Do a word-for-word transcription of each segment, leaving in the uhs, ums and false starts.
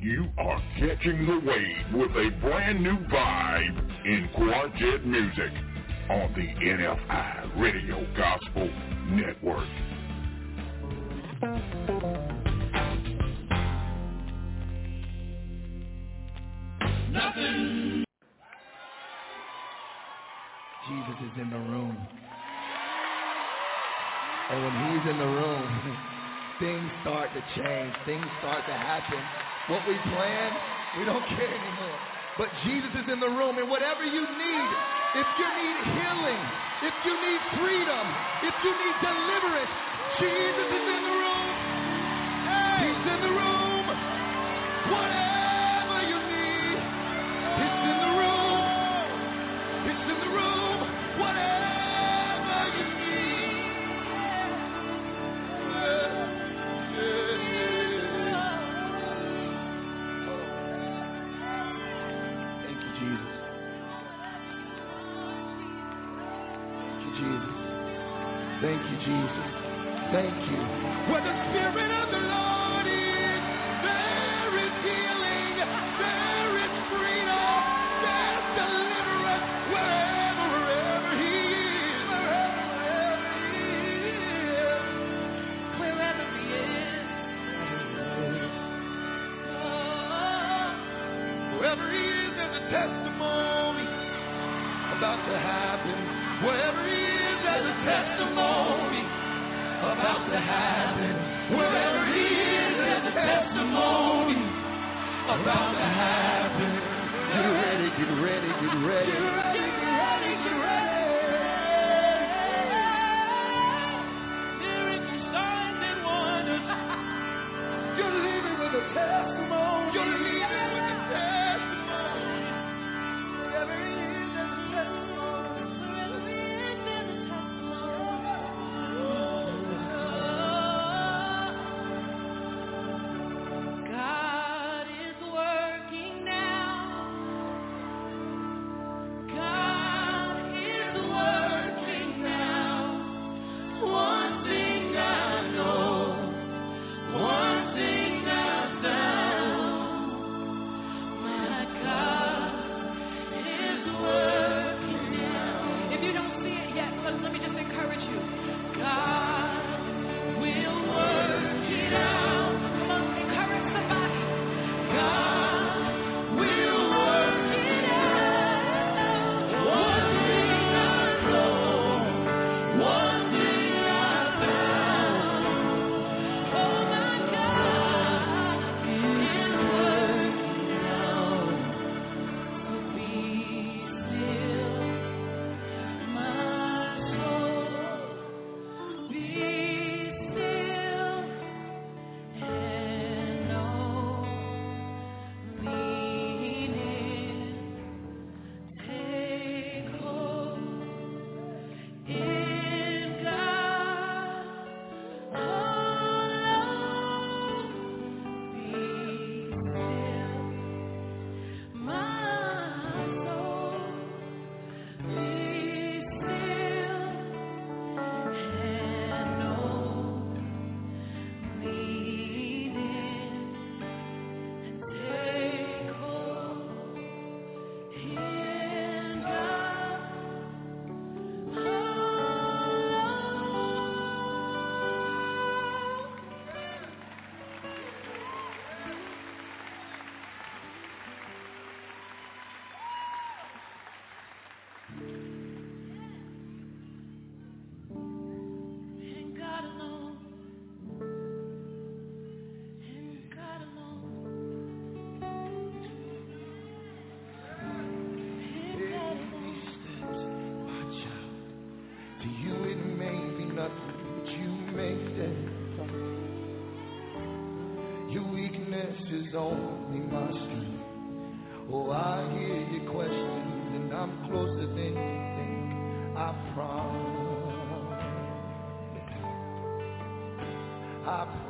You are catching the wave with a brand new vibe in Quartet music on the N F I Radio Gospel Network. Nothing. Jesus is in the room. And when he's in the room, things start to change. Things start to happen. What we planned, we don't care anymore. But Jesus is in the room, and whatever you need, if you need healing, if you need freedom, if you need deliverance, Jesus is in the room. He's in the room. Whatever you need, it's in the room. It's in the room. Whatever you need. Thank you, Jesus. Thank you, Jesus. Thank you, Jesus. Thank you. Where the Spirit of the Lord is, there is healing, there is freedom, there's deliverance, wherever, wherever He is. Wherever, wherever He is. Wherever He is, there's a testimony about to happen. Wherever He is, there's a testimony about to happen. Wherever He is, there's a testimony about to happen. Get ready, get ready, get ready. Get ready, get ready, get ready. Miracles, signs, and wonders. You're living with a testimony. You're living with a testimony. Wherever He is, there's a testimony. Wherever He is, there's a testimony. God is working now. God is working now. One thing I know, one thing I found. My God is working now. If you don't see it yet, let, let me just encourage you. God will work it out. Come on, encourage somebody. God will work it out. One thing I know, one thing I found. Oh, my God is working out. So be still, my soul. Be still and know. Lean in, take hold in God alone. Be still, my soul. Be still and know. Lean in and take hold in God alone. In God alone. In God alone. In God alone. Watch out. To you it may be nothing, but you make that something. Your weakness is only my strength. Oh, I hear your questions, and I'm closer than you think. I promise. I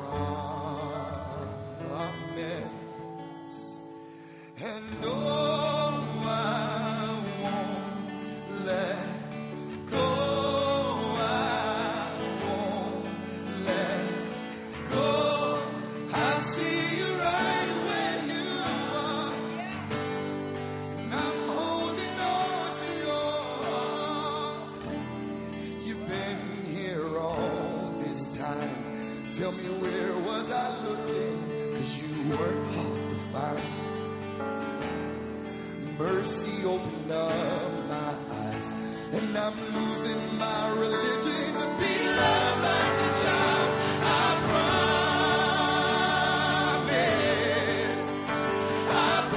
promise. And no, I won't let go. I won't let go. I see you right when you weren't hard to find. Mercy opened up my eyes, and I'm losing my religion to be loved like a child. I promise, I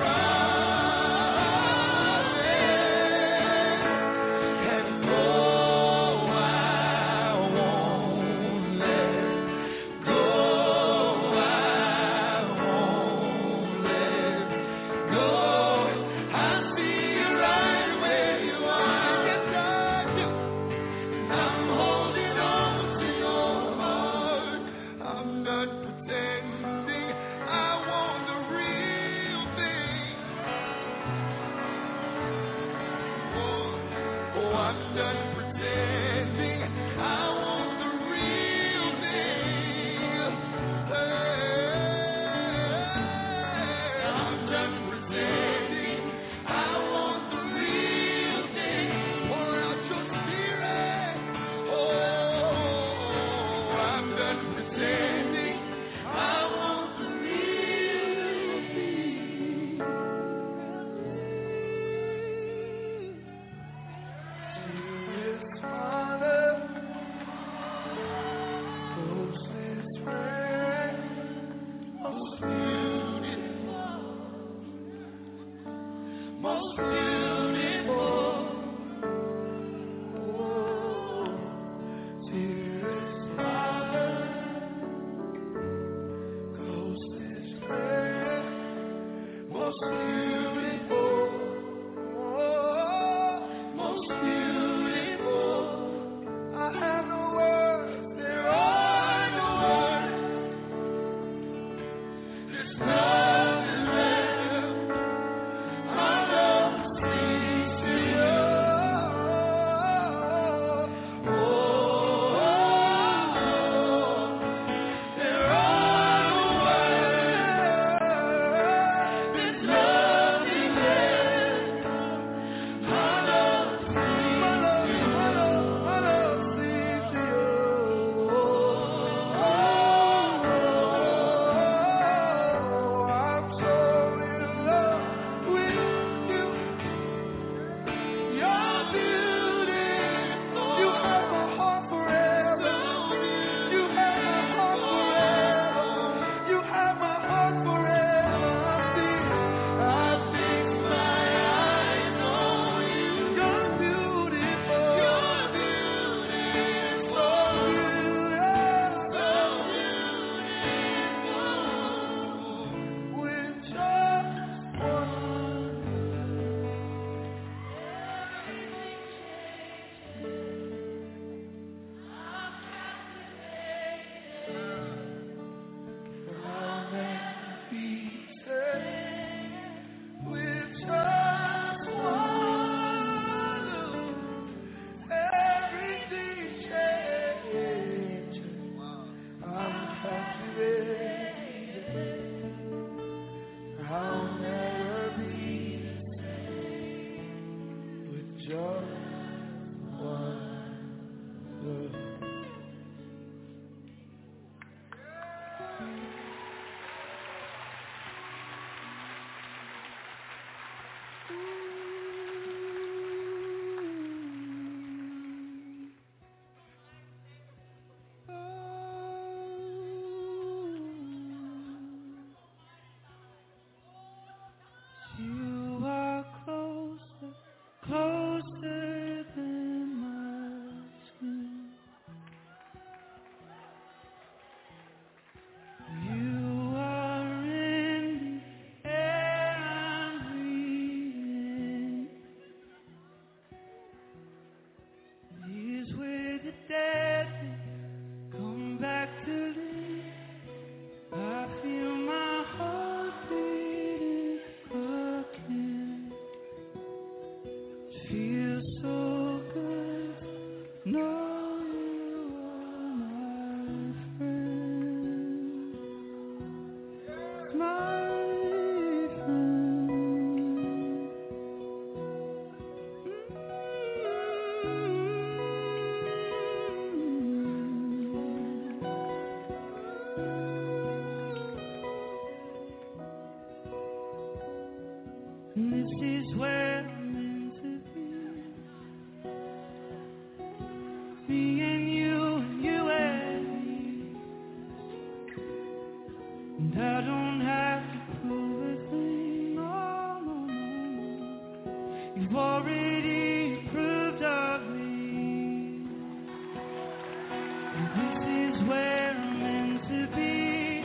promise, and no, I won't let go. I won't let go. I see you right where you are. Yes, I do. I'm holding on to your heart. I'm not pretending. I want the real thing. Oh, oh, I'm done pretending. I want the real thing. Hey, I'm done pretending. I want the real thing. Pour out your spirit. Oh, I'm done pretending. I want the real thing. Dearest Father, closest friend, most beautiful, most beautiful. Oh, dearest Father, closest friend, most beautiful. Oh, most beautiful. I have no words. There are no words. There's nothing left. My love speaks to you. Oh, there are no words. There's nothing left. My love speaks to you. My love speaks to you. Oh, I'm so in love with you. You're beautiful. You have my heart forever. You have my heart forever. You have my heart forever. I fix my eyes on you. You're beautiful. You're beautiful. So beautiful. With just one. I'll never be saved with just one look. Everything changes. I'm captivated. I'll never be saved with just one look. You are closer, closer than my skin. You are in the air I'm breathing. This is where I'm meant to be. Me and you, and you and me. And I don't have to prove a thing, no, no, no. You've already approved of me. And this is where I'm meant to be.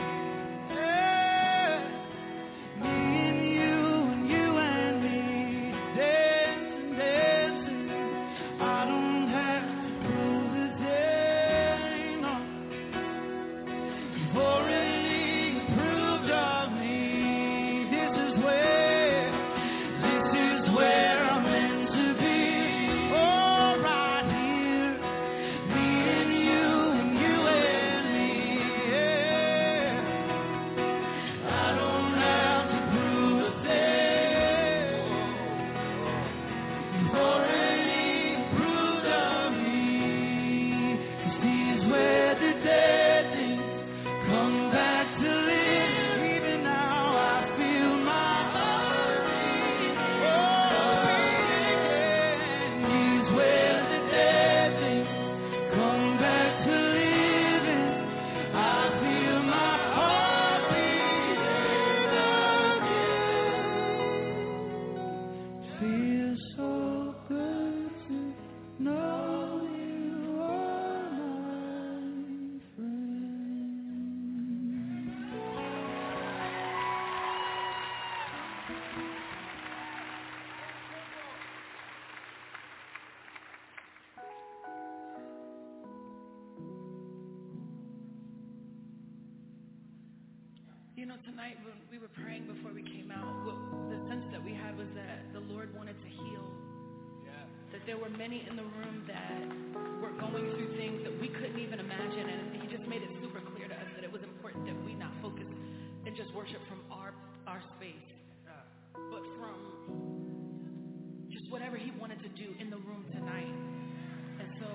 You know, tonight when we were praying before we came out, what, the sense that we had was that the Lord wanted to heal. Yeah. That there were many in the room that were going through things that we couldn't even imagine, and He just made it super clear to us that it was important that we not focus and just worship from our our space, but from just whatever He wanted to do in the room tonight. And so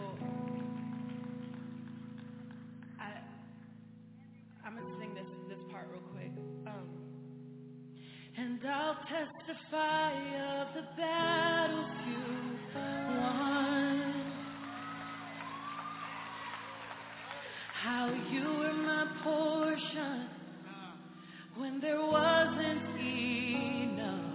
I, I'm going to sing this this part real quick. Um, and I'll testify of the battles you won, how you were my portion when there wasn't enough.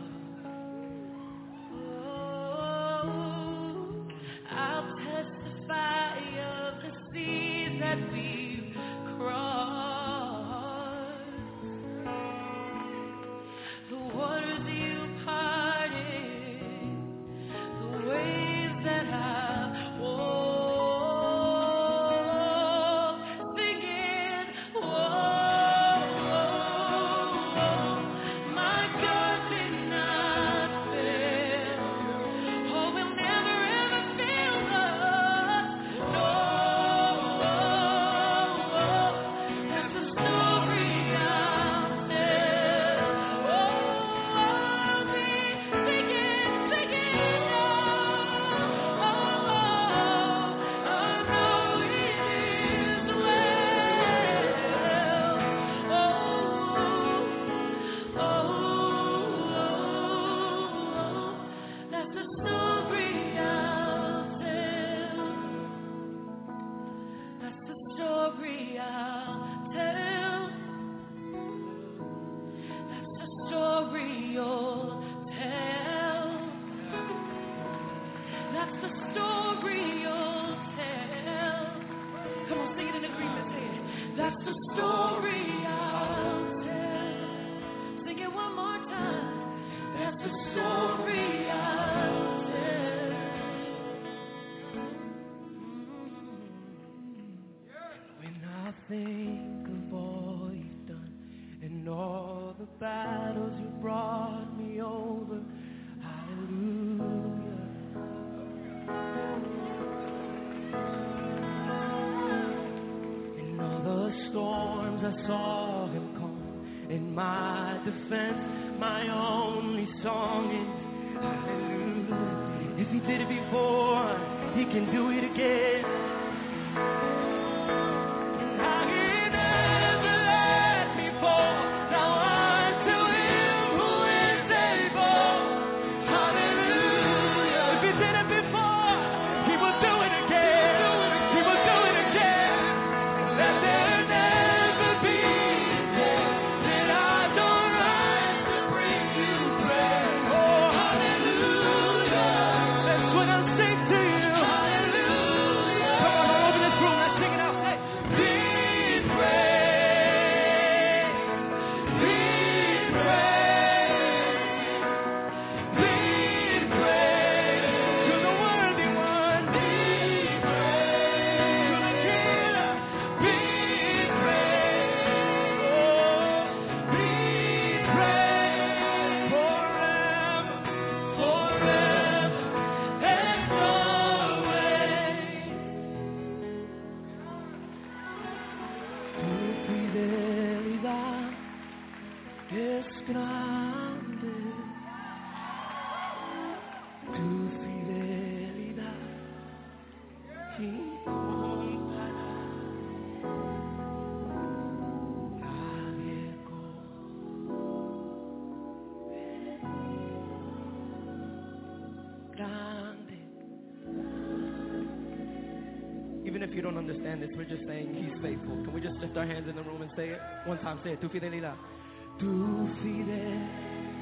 Oh, I'll testify of the seas that we've crossed. Think of all you've done and all the battles you brought me over. Hallelujah. In all the storms I saw Him come. In my defense, my only song is hallelujah. If He did it before, He can do it again. Now unto Him who is able. es grande tu fidelidad y even if you don't understand this, we're just saying he's faithful. Can we just lift our hands in the room and say it? One time, say it. Tu fidelidad. Tu fidelidad.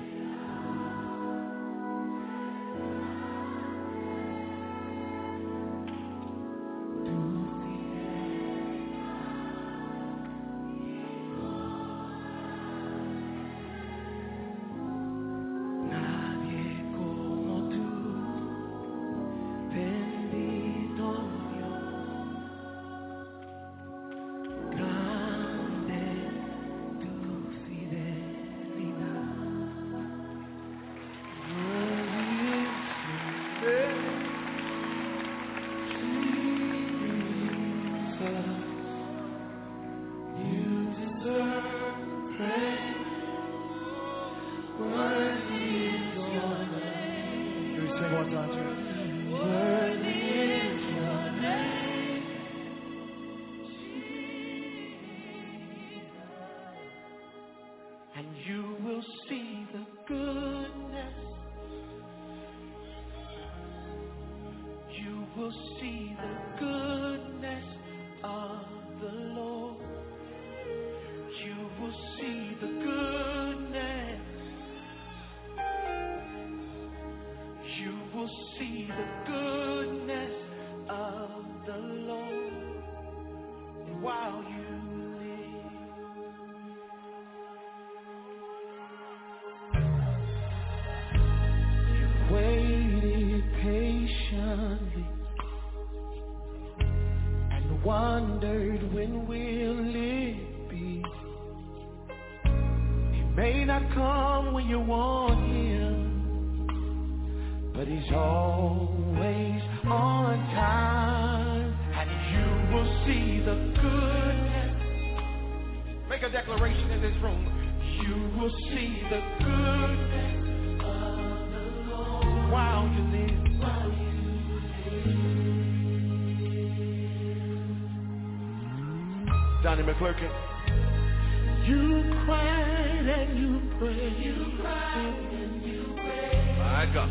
You cried and you prayed. You cried and you prayed. My God.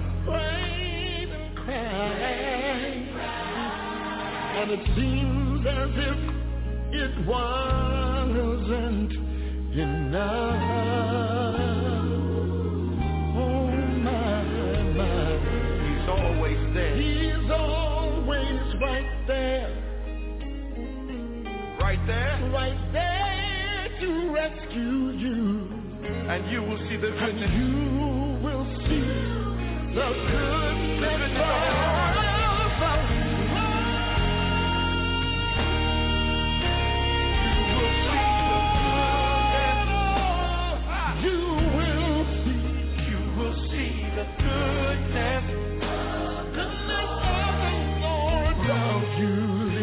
Prayed and cried. And it seems as if it wasn't enough. Oh my, my. He's always there. He's always right there. Right there. Right there to rescue you. And you will see the goodness. And you will see the goodness of the Lord. You will see the goodness. You will see the goodness. Goodness of the Lord. While you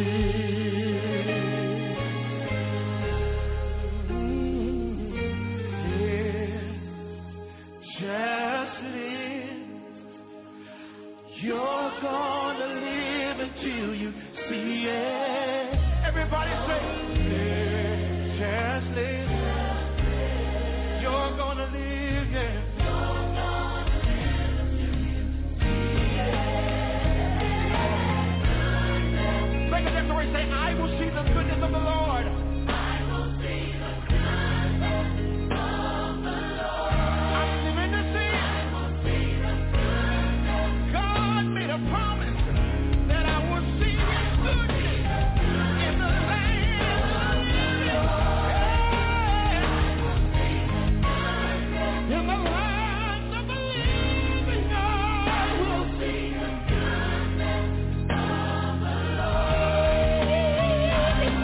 gonna live until you see it. Everybody say, yeah, just live. You're gonna live, yeah. You're gonna live until you see it. Make a declaration, say, I will see the goodness of the Lord. I will see the goodness of the Lord. I'm living to see. I will see the goodness. God made a promise that I will see His goodness in the land of the living. In the land of the living, I will see the goodness of the Lord.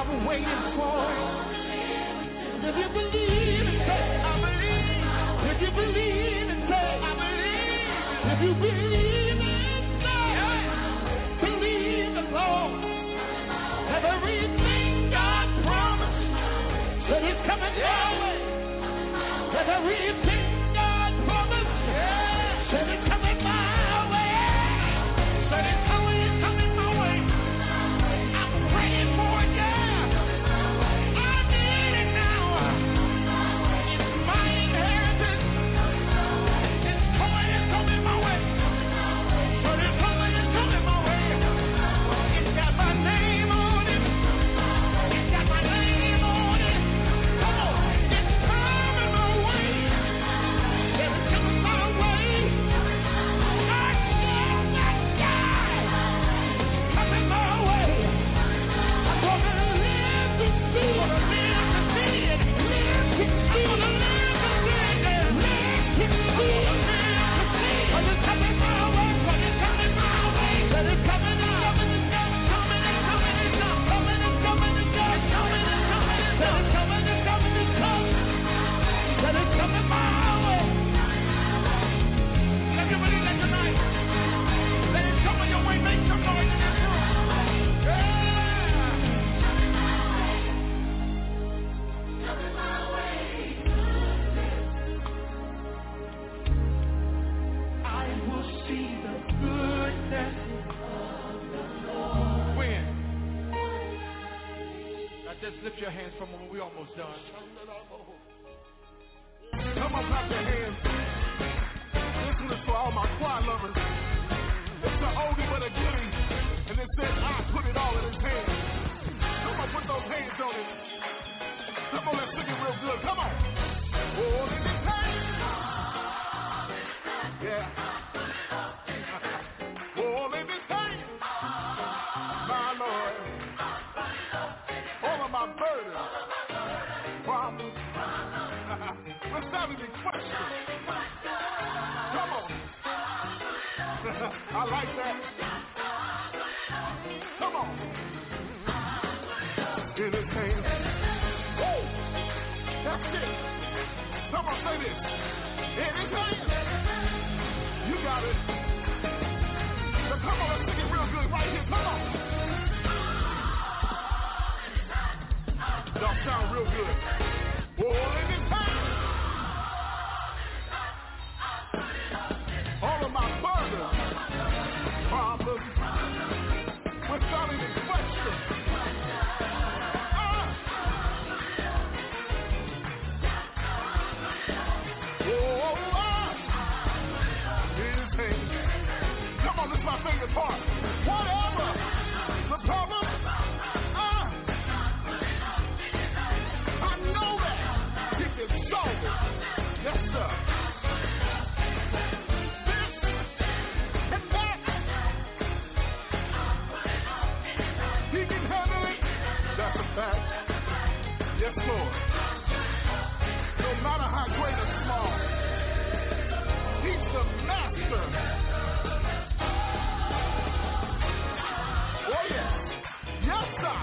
I'm waiting for it. If you believe and say, I believe. If you believe and say, I believe. If you believe and say, believe the Lord. And everything God promised that is coming your way. And everything God promised that is coming my way. That is coming, it's coming my way. I'm praying for it, yeah. I need it now. It's my inheritance. It's coming, it's coming my way. But it's coming, it's coming my way. It's got my name on it. It's got my name on it. Come on, it's coming my way. Yeah, it's coming my way. I shall not die. It's coming my way. I'm gonna live to see it. Live to see it. Live to see it. I'm gonna live to see it. Live to see it. Live to see it. But it's coming my way. But it's coming my way. But it's coming out. Coming, it's coming, it's coming, it's coming, it's coming, it's coming, it's coming, it's coming, it's coming, it's coming, it's coming. But it's coming my way. Let me believe that tonight. Let it come on your way. Make some noise in this room. Yeah. I will see the goodness of the Lord. When? Now just lift your hands from when we almost done. Come on, clap your hands. This one is for all my choir lovers. It's an oldie but a goodie. And it says, I put it all in his hands. Come on, put those hands on it. Come on, let's sing it real good. Come on. All in his hands. Yeah. All in his hands. My Lord. All of my burdens. Problems. Let's not even question. Come on. I like that. Come on. In his hands. Woo! That's it. Come on, say this. In his hands. You got it. So come on, let's sing it real good right here. Come on. Y'all sound real good. All in his hands. All of my burdens, problems, without any question. Ah. Oh, ah. His hands. Come on, this is my favorite part. Whatever the problem, ah. I know that he can solve it. Yes, sir. Yes, Lord. No matter how great or small, he's the master. Oh, yeah. Yes, sir.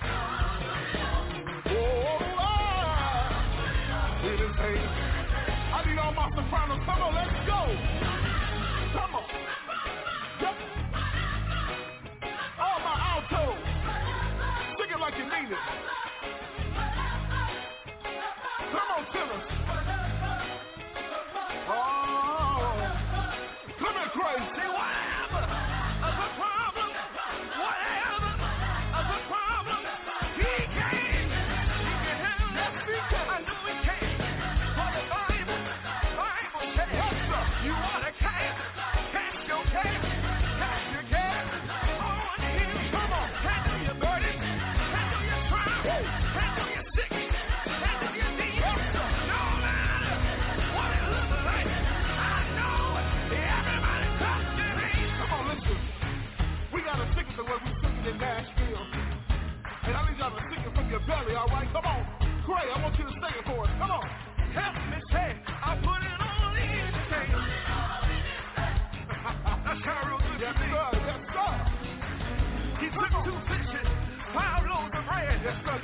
Oh, Lord. It is hate. I need all my sopranos. Come on, let's go. Come on. Yep. All my altos. Sing it like you mean it. Come on, Simmons. Oh, come here, crazy. Whatever of the problem, whatever of the problem, he came. He can handle that. I know he can. For the Bible, Bible says, yes, sir. You want to cast, cast your care, cast your care on him. Come on, handle your burden, handle your trial, handle your sickness. The way we sing it in Nashville. And I need y'all to sing it from your belly, all right? Come on. Gray, I want you to sing it for us. Come on. Help me say, I put it all in his hands. That's kind of real good. Yes, sir. Yes, sir. He took two fishes, five loaves of bread. Yes, sir.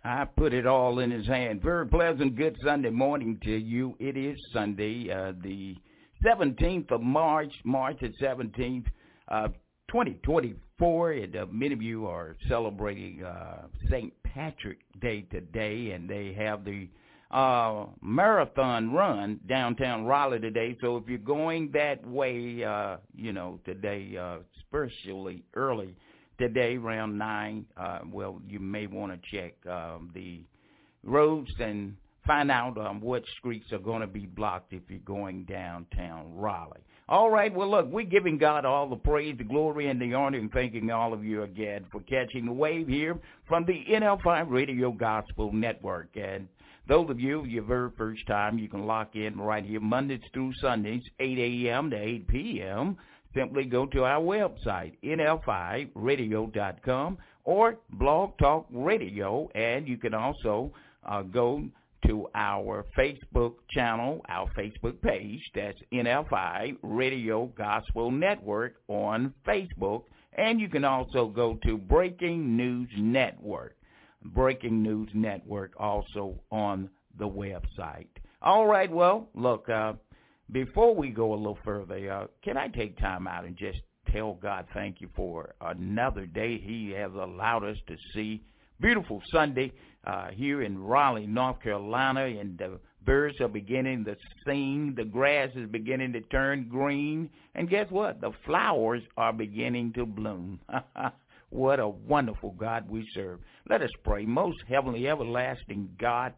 I put it all in his hand. Very pleasant, good Sunday morning to you. It is Sunday, uh, the seventeenth of March, March the seventeenth, uh, twenty twenty-four, and uh, many of you are celebrating uh, Saint Patrick Day today, and they have the uh, marathon run downtown Raleigh today. So if you're going that way, uh, you know, today, uh, especially early today around nine, uh, well, you may want to check um, the roads and find out um, what streets are going to be blocked if you're going downtown Raleigh. All right, well, look, we're giving God all the praise, the glory, and the honor, and thanking all of you again for catching the wave here from the N L five Radio Gospel Network. And those of you, your very first time, you can lock in right here Mondays through Sundays, eight a.m. to eight p.m., simply go to our website, N L five radio dot com or Blog Talk Radio, and you can also uh, go to our Facebook channel, our Facebook page, that's N L five Radio Gospel Network on Facebook, and you can also go to Breaking News Network, Breaking News Network also on the website. All right, well, look, uh, before we go a little further, uh, can I take time out and just tell God thank you for another day He has allowed us to see. Beautiful Sunday uh, here in Raleigh, North Carolina, and the birds are beginning to sing. The grass is beginning to turn green. And guess what? The flowers are beginning to bloom. What a wonderful God we serve. Let us pray. Most heavenly, everlasting God,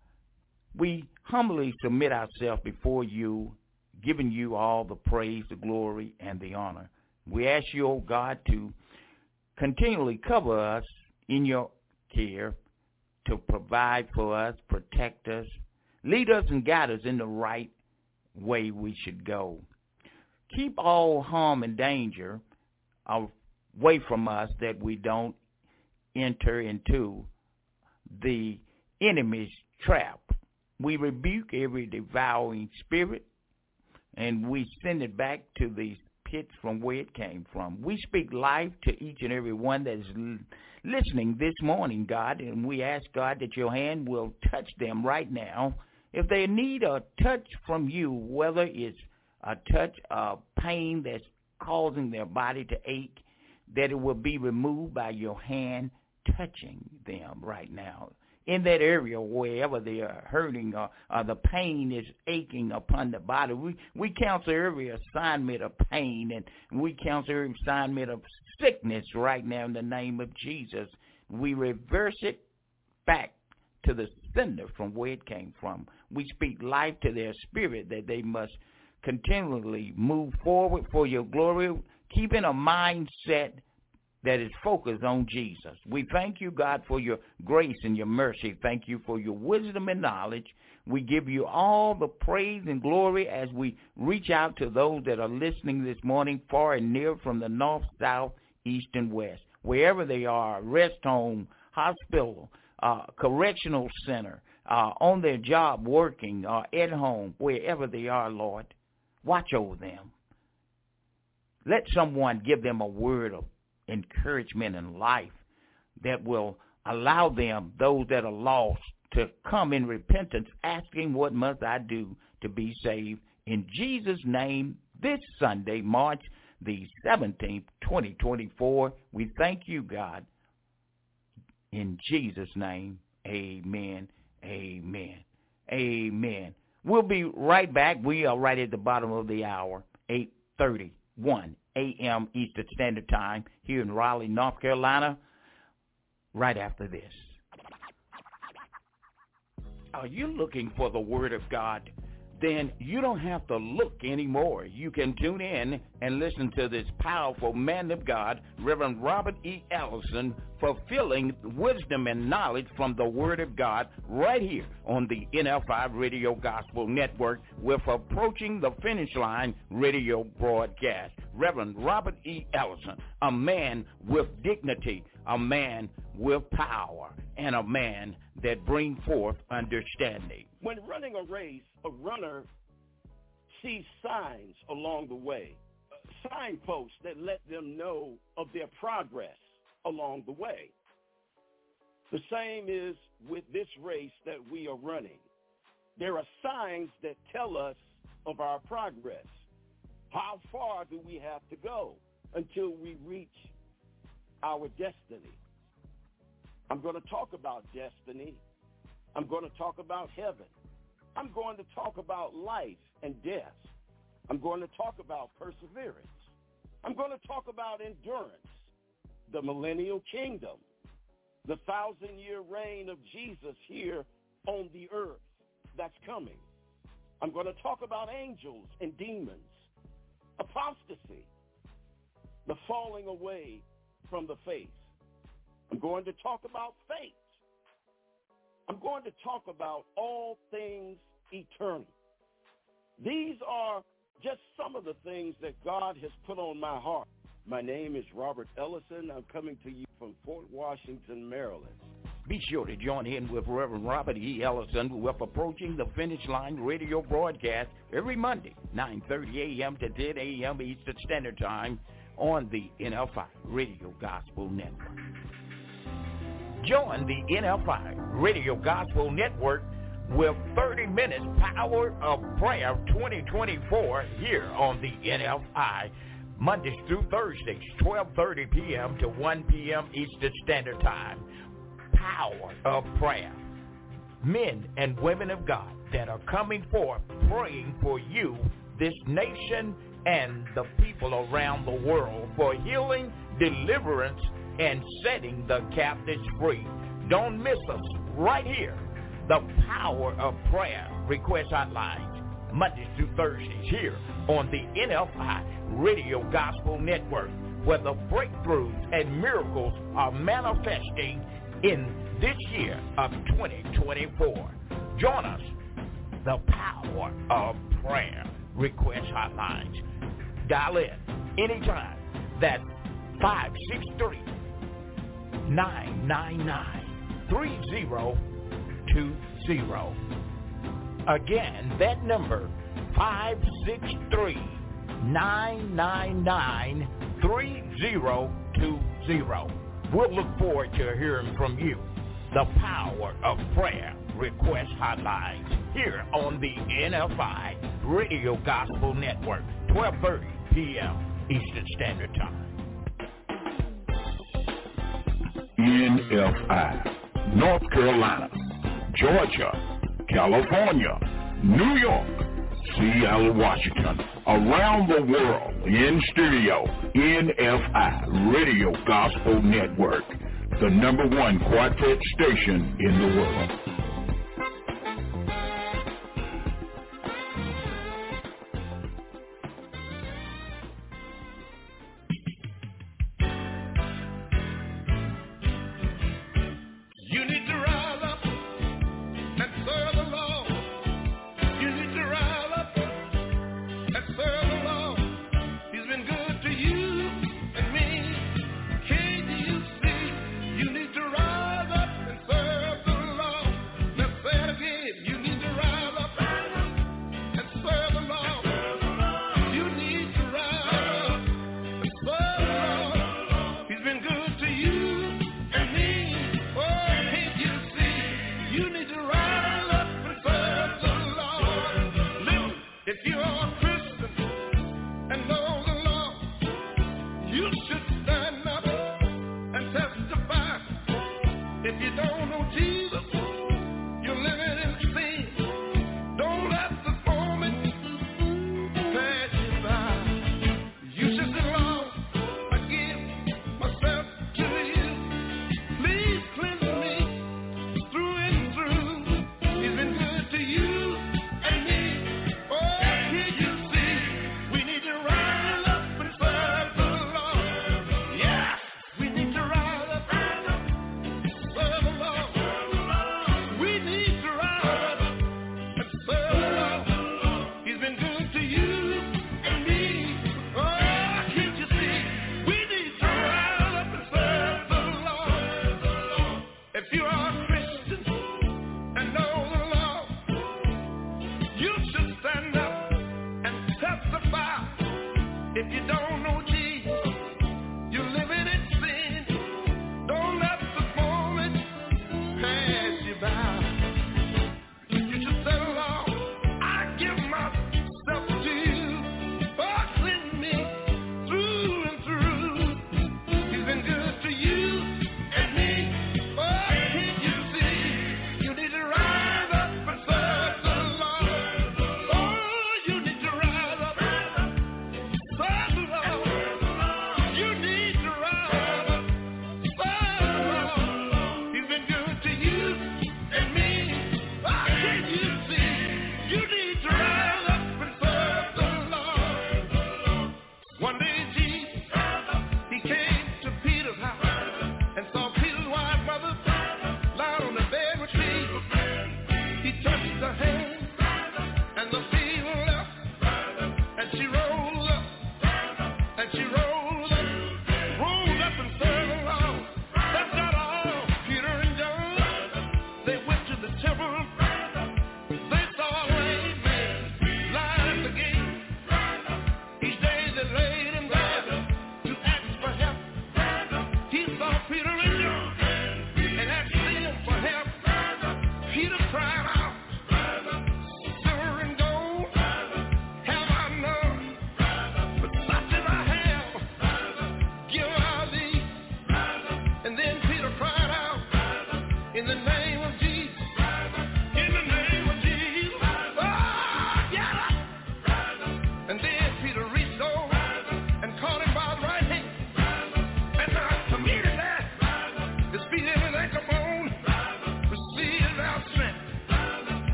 we humbly submit ourselves before you, giving you all the praise, the glory, and the honor. We ask you, oh God, to continually cover us in your care, to provide for us, protect us, lead us and guide us in the right way we should go. Keep all harm and danger away from us, that we don't enter into the enemy's trap. We rebuke every devouring spirit, and we send it back to the pits from where it came from. We speak life to each and every one that is listening this morning, God, and we ask, God, that your hand will touch them right now. If they need a touch from you, whether it's a touch of pain that's causing their body to ache, that it will be removed by your hand touching them right now. In that area, wherever they are hurting or, or the pain is aching upon the body, we, we cancel every assignment of pain, and we cancel every assignment of sickness right now in the name of Jesus. We reverse it back to the sender from where it came from. We speak life to their spirit, that they must continually move forward for your glory, keeping a mindset that is focused on Jesus. We thank you, God, for your grace and your mercy. Thank you for your wisdom and knowledge. We give you all the praise and glory as we reach out to those that are listening this morning, far and near, from the north, south, east, and west. Wherever they are, rest home, hospital, uh, correctional center, uh, on their job, working, or uh, at home, wherever they are, Lord, watch over them. Let someone give them a word of encouragement in life that will allow them, those that are lost, to come in repentance, asking, what must I do to be saved? In Jesus' name, this Sunday, March the seventeenth, twenty twenty-four, we thank you, God. In Jesus' name, amen, amen, amen. We'll be right back. We are right at the bottom of the hour, eight thirty-one a.m. Eastern Standard Time here in Raleigh, North Carolina, right after this. Are you looking for the Word of God? Then you don't have to look anymore. You can tune in and listen to this powerful man of God, Reverend Robert E. Ellison, fulfilling wisdom and knowledge from the Word of God right here on the N L five Radio Gospel Network with Approaching the Finish Line radio broadcast. Reverend Robert E. Ellison, a man with dignity, a man with power, and a man that brings forth understanding. When running a race, a runner sees signs along the way, signposts that let them know of their progress along the way. The same is with this race that we are running. There are signs that tell us of our progress. How far do we have to go until we reach our destiny? I'm going to talk about destiny. I'm going to talk about heaven. I'm going to talk about life and death. I'm going to talk about perseverance. I'm going to talk about endurance, the millennial kingdom, the thousand-year reign of Jesus here on the earth that's coming. I'm going to talk about angels and demons, apostasy, the falling away from the faith. I'm going to talk about faith. I'm going to talk about all things eternal. These are just some of the things that God has put on my heart. My name is Robert Ellison. I'm coming to you from Fort Washington, Maryland. Be sure to join in with Reverend Robert E. Ellison with Approaching the Finish Line radio broadcast every Monday, nine thirty a.m. to ten a.m. Eastern Standard Time on the N F I Radio Gospel Network. Join the N F I Radio Gospel Network with thirty minutes Power of Prayer twenty twenty-four here on the N F I, Mondays through Thursdays, twelve thirty p.m. to one p.m. Eastern Standard Time. Power of Prayer. Men and women of God that are coming forth praying for you, this nation, and the people around the world for healing, deliverance, and setting the captives free. Don't miss us right here. The Power of Prayer request hotlines, Mondays through Thursdays here on the N F I Radio Gospel Network, where the breakthroughs and miracles are manifesting in this year of twenty twenty-four. Join us, the Power of Prayer request hotlines. Dial in anytime. That's five six three, nine nine nine, three zero two zero. Again, that number, five six three, nine nine nine, three zero two zero. We'll look forward to hearing from you. The Power of Prayer request hotlines here on the N F I Radio Gospel Network, twelve thirty p.m. Eastern Standard Time. N F I, North Carolina, Georgia, California, New York, Seattle, Washington, around the world, in studio, N F I Radio Gospel Network, the number one quartet station in the world. We need to rise.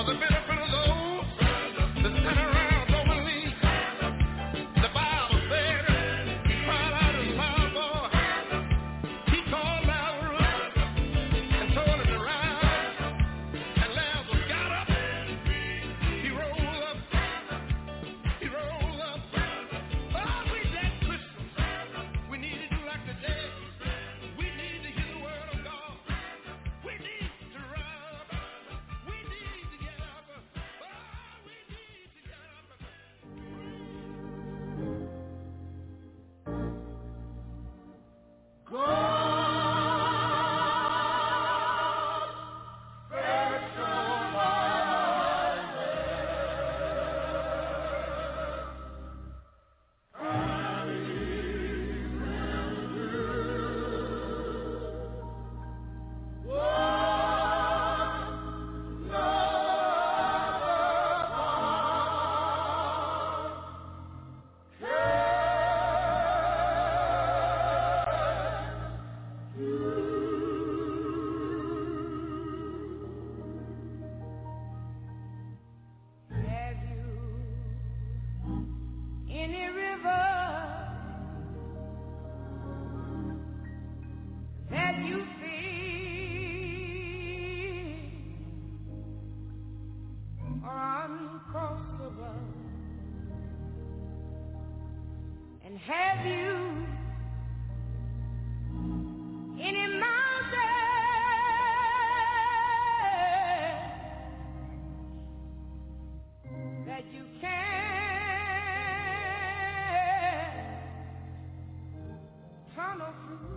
Have you any mountain that you can tunnel through?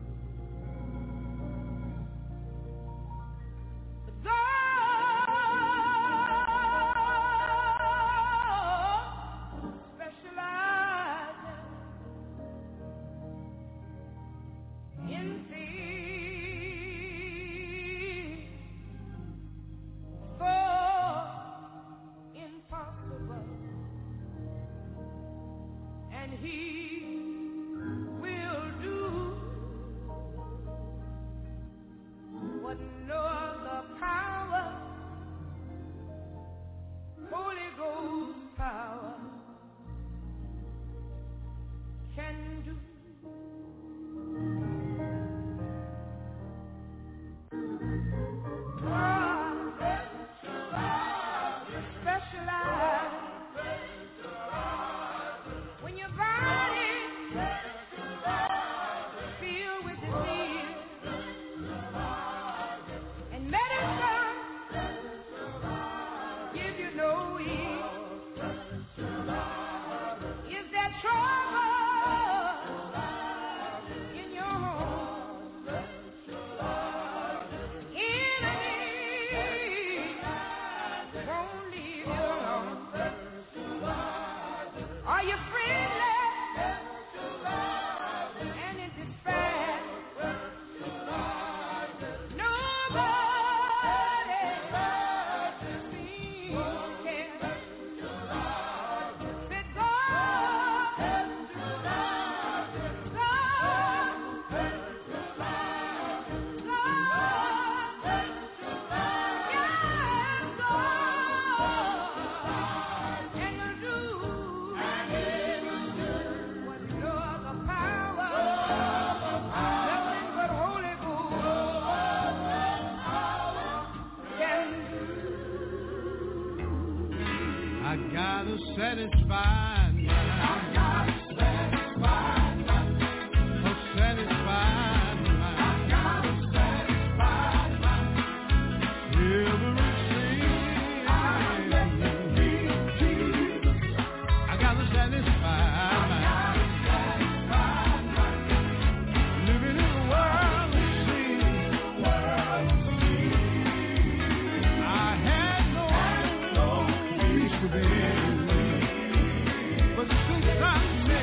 Satisfied mind. I got a satisfied mind. A satisfied mind. I got a satisfied mind. Everything I need Jesus. I got a satisfied mind. Living in a world of sin. I had no peace within. But since I'm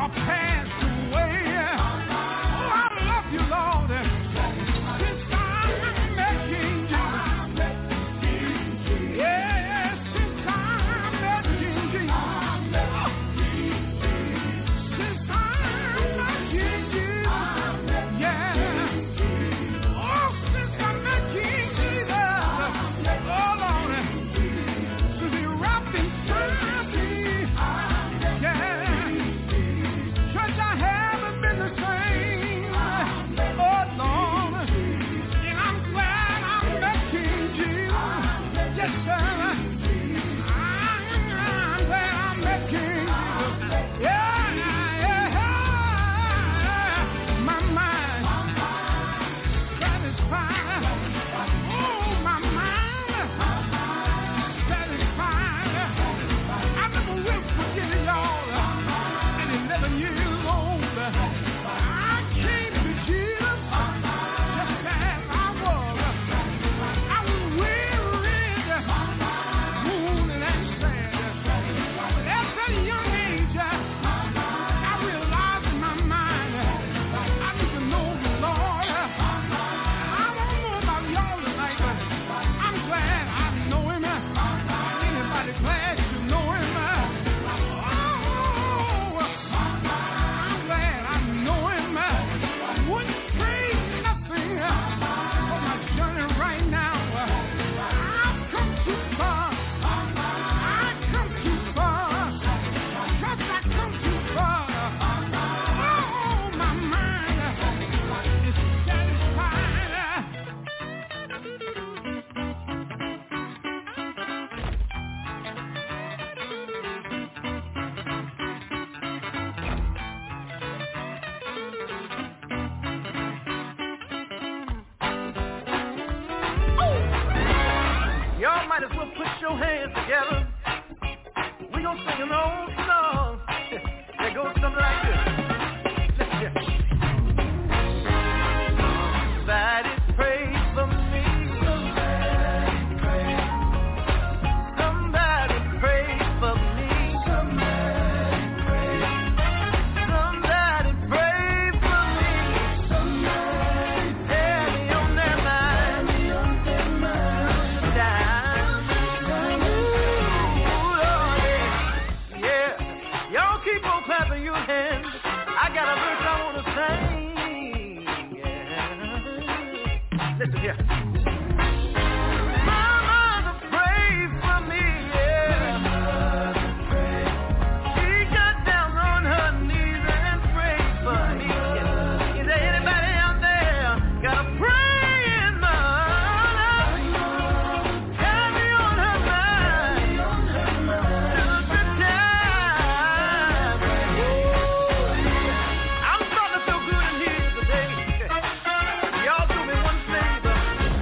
Y'all do me one favor.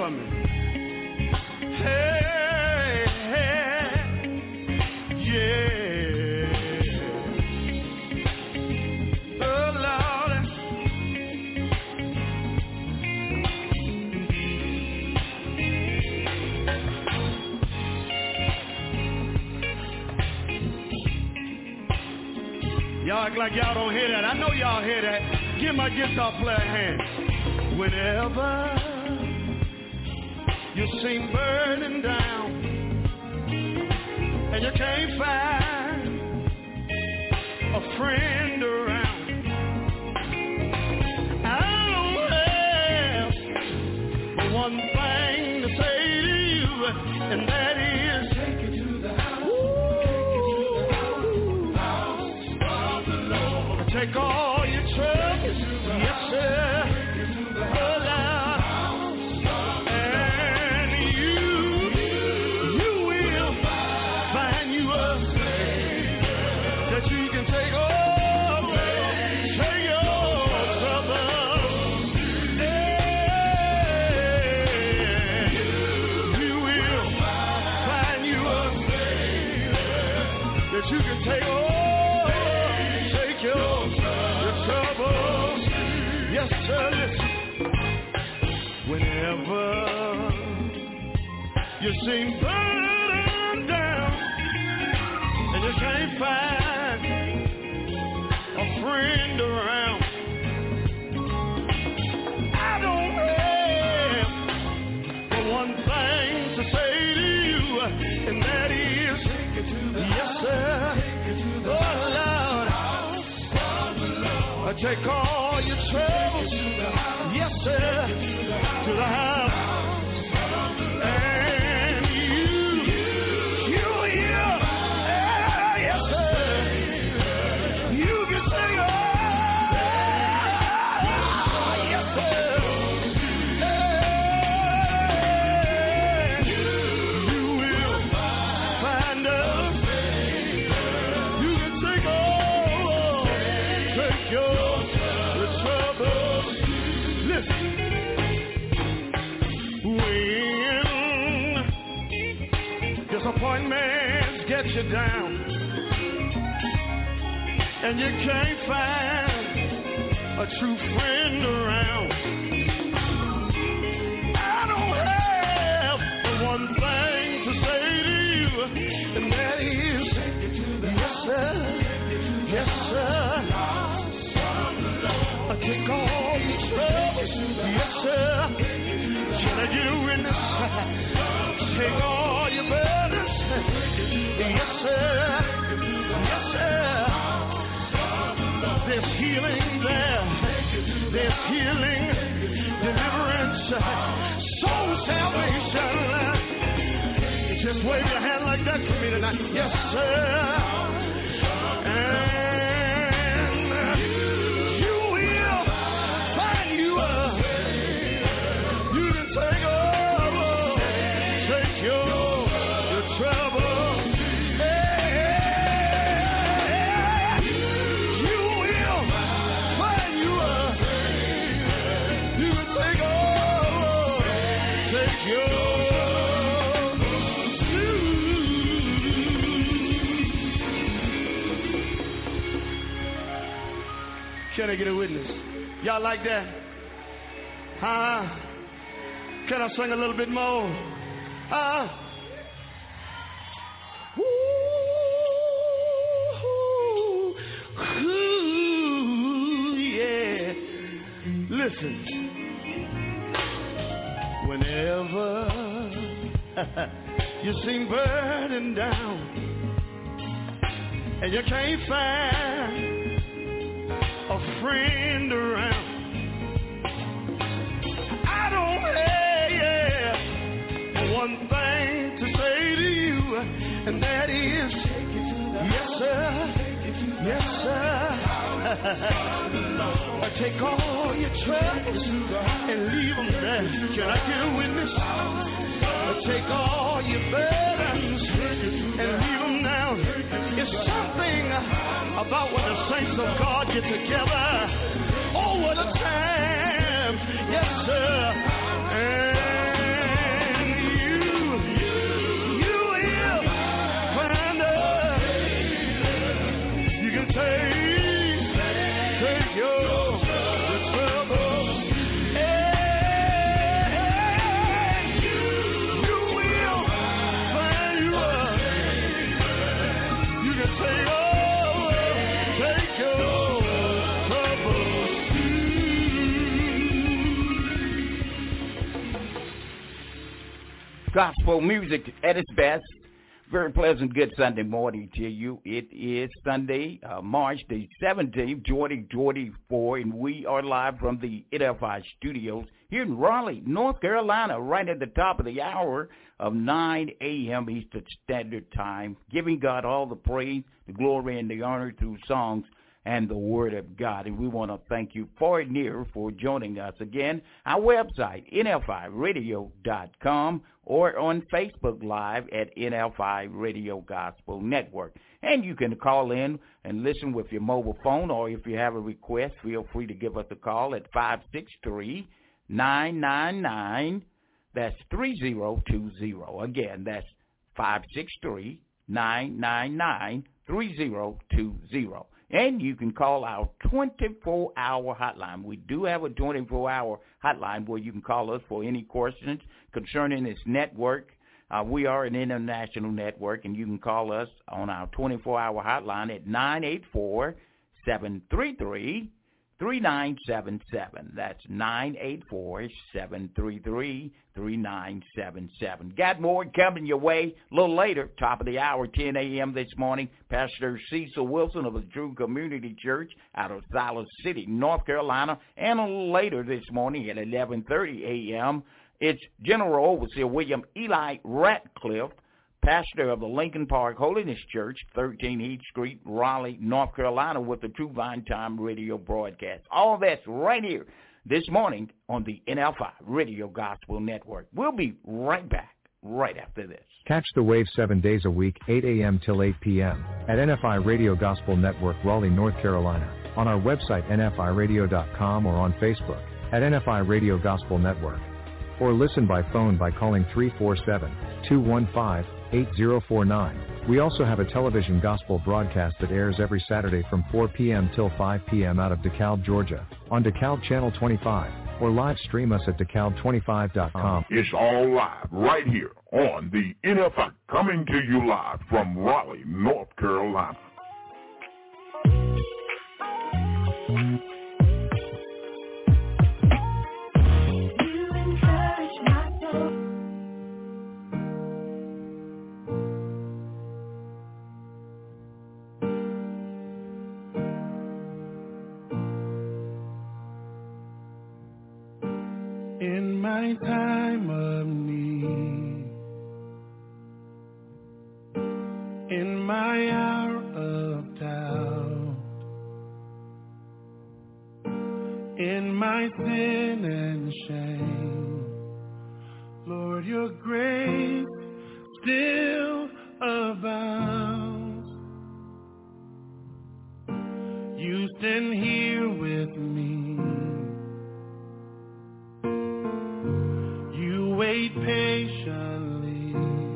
me. Hey, hey, yeah. Oh, Lord. Y'all act like y'all don't hear that. I know y'all hear that. Give my guitar player a hand. Whenever you seem burning down and you can't find a friend around, I don't have but one thing to say to you, and that is take you to the house. Take all your troubles, yes sir, oh Lord, and you, you will find you a Savior that you can take all, take your troubles, yeah. You will find you a Savior that you can take all. Whenever you seem burdened down and you can't find a friend around, I don't have but one thing to say to you, and that is, yes sir, oh Lord, I take all your troubles, yes sir, to the house, and you, you here, yeah, yes sir, you can sing, oh, yes sir, and you will find us, you can take all, take your, your troubles, listen. Disappointments get you down and you can't find a true friend around. I don't have one thing to say to you, and that is, yes sir, yes sir, I take all your troubles, yes sir, can I get a witness? Take all your burdens, yes sir, yes sir. There's healing there, there's healing, deliverance, soul salvation. Just wave your hand like that for me tonight, yes sir. And you will find you a, you can take all. Can I get a witness? Y'all like that? Huh? Can I sing a little bit more? Huh? Ooh, ooh, yeah. Listen. Whenever you seem burdened down and you can't find a friend around, I don't have yeah, one thing to say to you, and that is, yes sir, yes sir, I take all your troubles and leave them there. Can I get a witness? I take all your burdens and leave them down. It's something about when the saints of God get together. Oh, what a time, yes sir. And Gospel music at its best. Very pleasant, good Sunday morning to you. It is Sunday, uh, March the seventeenth, twenty twenty-four, and we are live from the N F I studios here in Raleigh, North Carolina, right at the top of the hour of nine a.m. Eastern Standard Time, giving God all the praise, the glory, and the honor through songs and the Word of God. And we want to thank you far and near for joining us again. Our website, N F I radio dot com, or on Facebook Live at N F I Radio Gospel Network. And you can call in and listen with your mobile phone, or if you have a request, feel free to give us a call at five six three, nine nine nine, that's three zero two zero. Again, that's five six three, nine nine nine, three zero two zero. And you can call our twenty-four hour hotline. We do have a twenty-four hour hotline where you can call us for any questions concerning this network. Uh, we are an international network, and you can call us on our twenty-four hour hotline at nine eight four, seven three three, three nine seven seven. That's nine eight four, seven three three, three nine seven seven. Got more coming your way a little later, top of the hour, ten a.m. this morning. Pastor Cecil Wilson of the True Community Church out of Silas City, North Carolina. And a little later this morning at eleven thirty a.m., it's General Overseer William Eli Ratcliffe, pastor of the Lincoln Park Holiness Church, thirteen Heath Street, Raleigh, North Carolina, with the True Vine Time radio broadcast. All that's right here this morning on the N F I Radio Gospel Network. We'll be right back right after this. Catch the wave seven days a week, eight a.m. till eight p.m. at N F I Radio Gospel Network, Raleigh, North Carolina, on our website N F I radio dot com, or on Facebook at N F I Radio Gospel Network. Or listen by phone by calling three four seven, two one five, eight zero four nine. We also have a television gospel broadcast that airs every Saturday from four p.m. till five p.m. out of DeKalb, Georgia, on DeKalb Channel twenty-five, or live stream us at DeKalb twenty-five dot com. It's all live right here on the N F I, coming to you live from Raleigh, North Carolina. In my time of need, in my hour of doubt, in my sin and shame, Lord, your grace still abounds. You stand here with me. Wait patiently.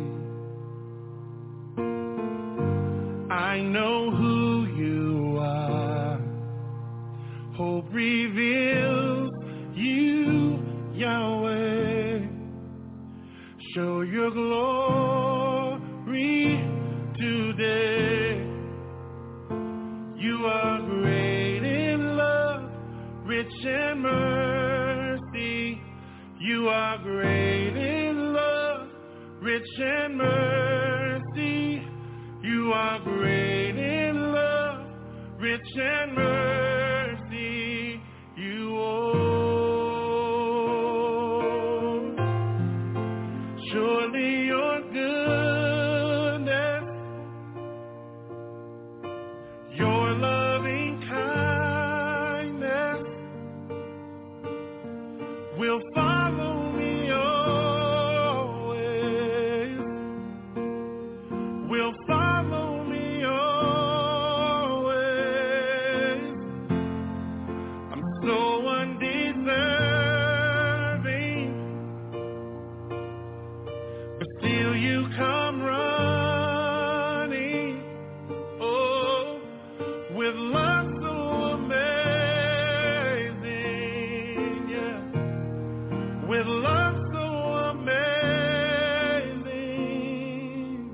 I know who you are. Hope reveals you, Yahweh. Show your glory today. You are great in love, rich in mercy. You are great in love, rich in mercy. You are great in love, rich in mercy. You own. Surely your goodness, your loving kindness will follow me always, will follow me always. I'm so undeserving, but still you come running, oh, with love so amazing, yeah. With love so amazing.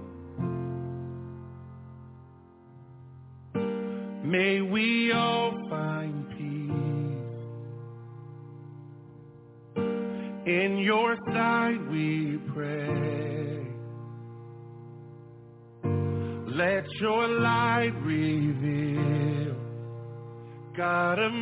May we all find peace in your sight. light we pray. Let your light reveal, God of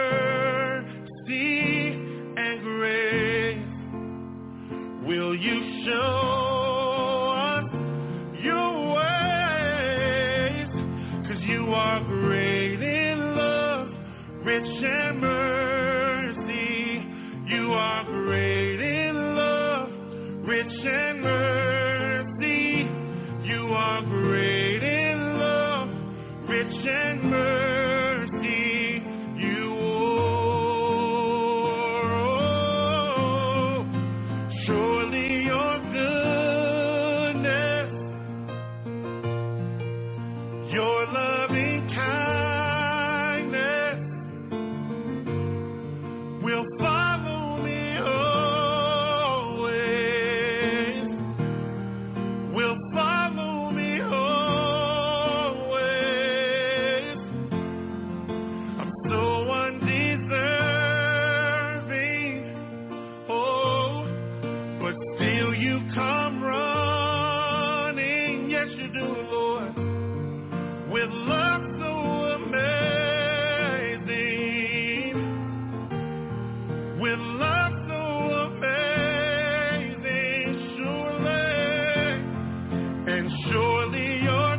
mercy and grace. Will you show us your ways? 'Cause you are great in love, rich and mercy. You are great in love, rich and mercy. You are great in love, rich and mercy. You are. Surely your goodness, your loving kindness will follow me always, will follow me always. I'm so undeserving, oh, but still you come running. Yes, you do, Lord, with love so amazing, with love so amazing. Surely, and surely your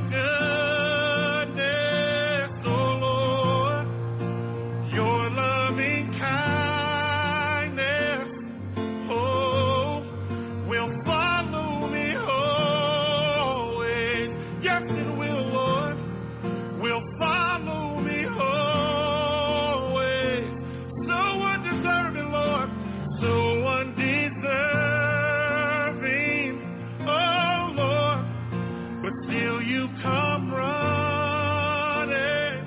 goodness, oh Lord, your loving kindness, oh, will follow me always. Yes, it will, Lord, will follow me always. So undeserving, Lord, so undeserving, oh Lord, but still you come running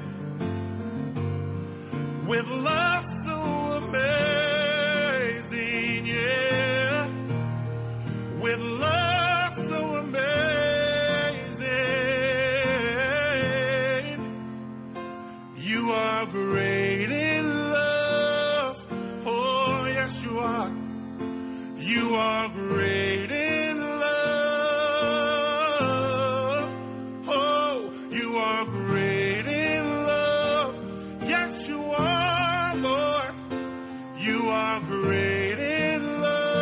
with love so amazing, yeah, with love so amazing. You are great in love, oh yes you are. You are great in love, oh, you are great in love. Yes you are, Lord. You are great in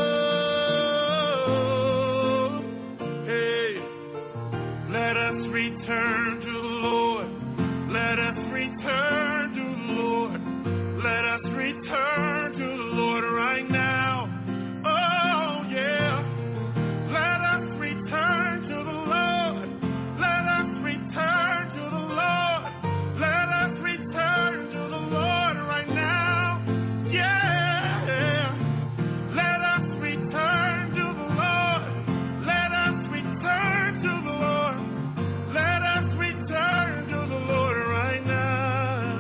love. Hey, let us return to the Lord. Let us return to the Lord. Let us return to the Lord right now. Oh yeah. Let us return to the Lord. Let us return to the Lord. Let us return to the Lord right now. Yeah. Let us return to the Lord. Let us return to the Lord. Let us return to the Lord right now.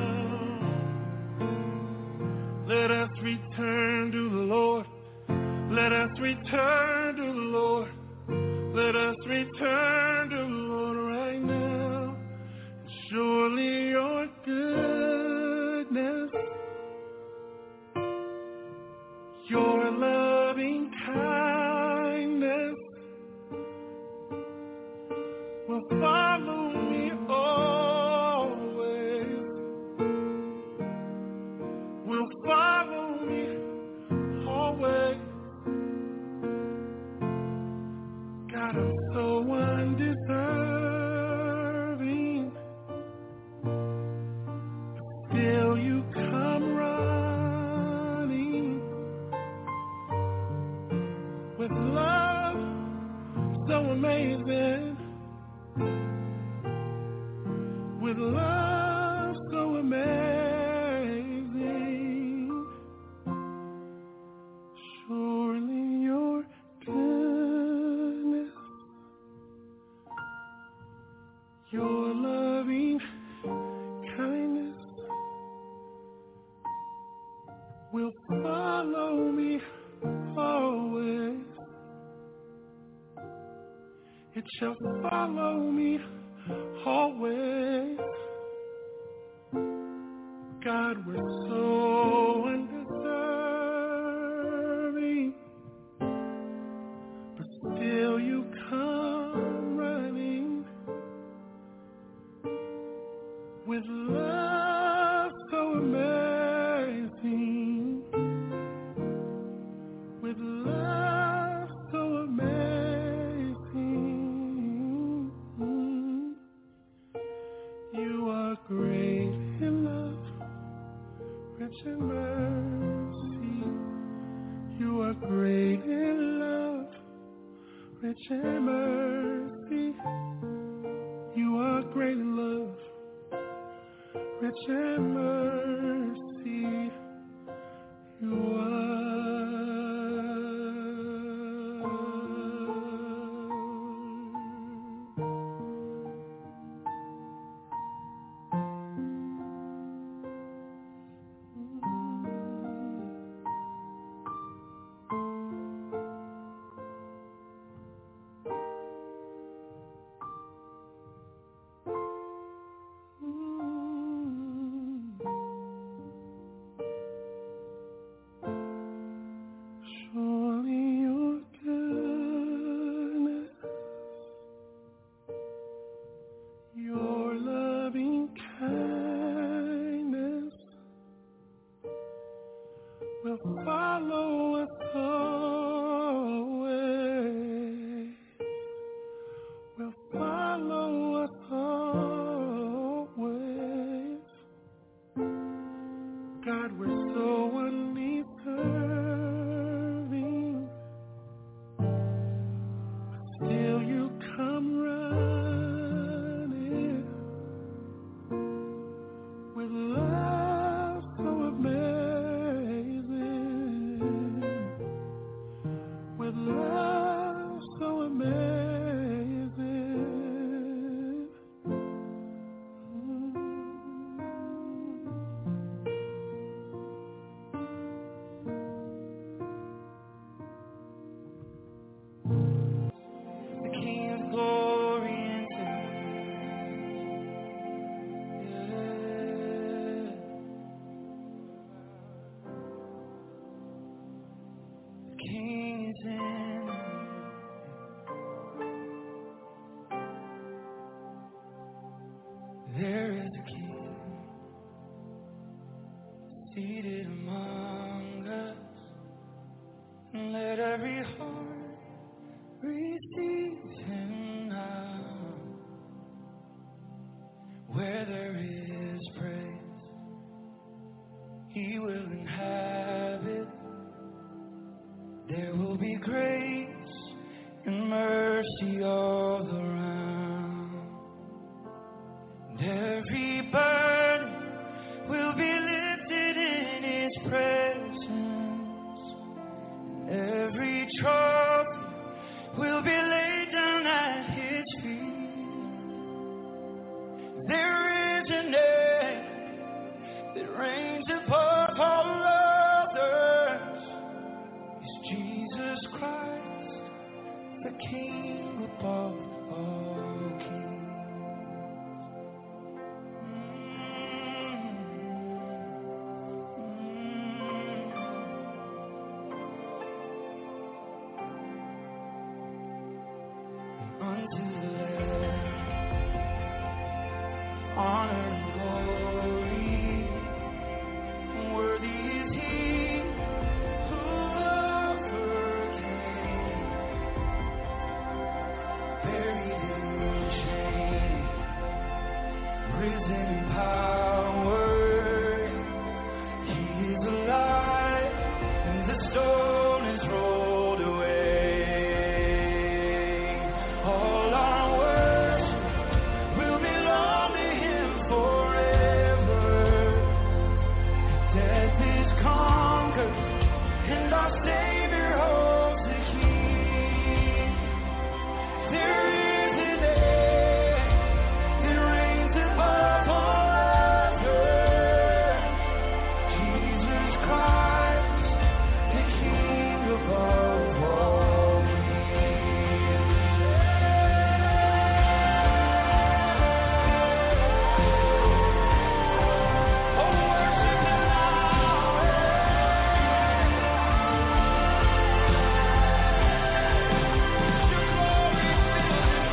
Let us return to the Lord. Let us return to the Lord. Let us return to the Lord right now. Surely your goodness, your loving kindness will follow me always, will follow me always. God, I'm so undeserving, still you come running with love so amazing, with love so amazing. Surely your goodness, your loving kindness will follow me always. It shall follow me always. God, we're so undeserving, rich in mercy. You are great in love, rich in mercy. You are. There is a King seated among us, and let every heart receive Him now. Where there is praise, He will inhabit. There will be grace and mercy all around. Every burden will be lifted in His presence. Every trouble will be laid down at His feet. There is a name that reigns above all others. It's Jesus Christ, the King above all kings. Unto the Lamb, honor and glory, worthy is He who overcame, buried in shame, risen in power. He is alive, and the stone is rolled away. All our worship will belong to Him forever. Death is conquered, and our Savior holds the key. There is a name that reigns above all others. Jesus Christ, the King above all kings. Oh, worship Him now. Your glory fills this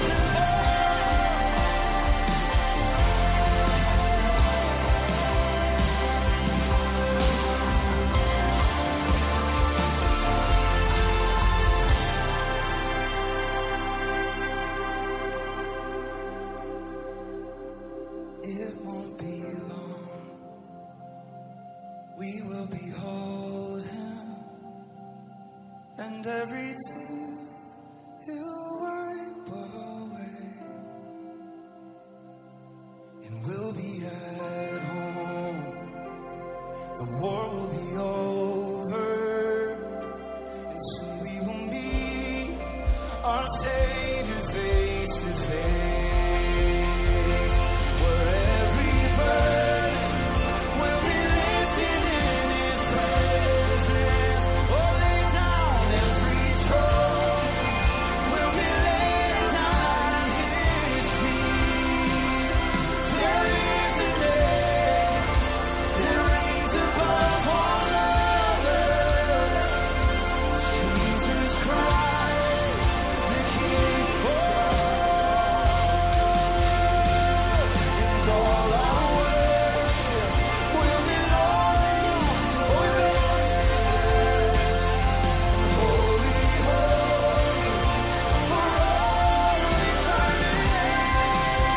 It won't be long. We will behold Him, and every tear He'll our Savior face to face, where every burden will be lifted in His presence. Oh, lay down every trophy will be laid down at His feet. There is a name that reigns above all others, Jesus Christ, the King and all our worship will belong to You. Oh, holy, holy, for all eternity.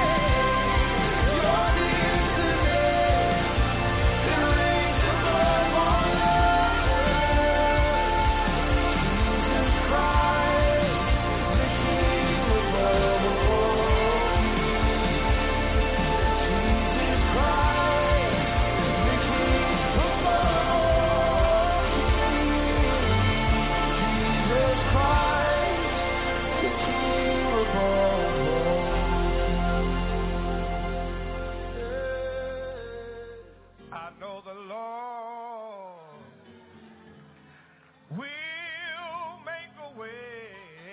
Yours is the name that reigns above all others, Jesus Christ, the King above all kings. Jesus Christ, the King above all kings. Jesus Christ, the King above all kings. I know the Lord will make a way.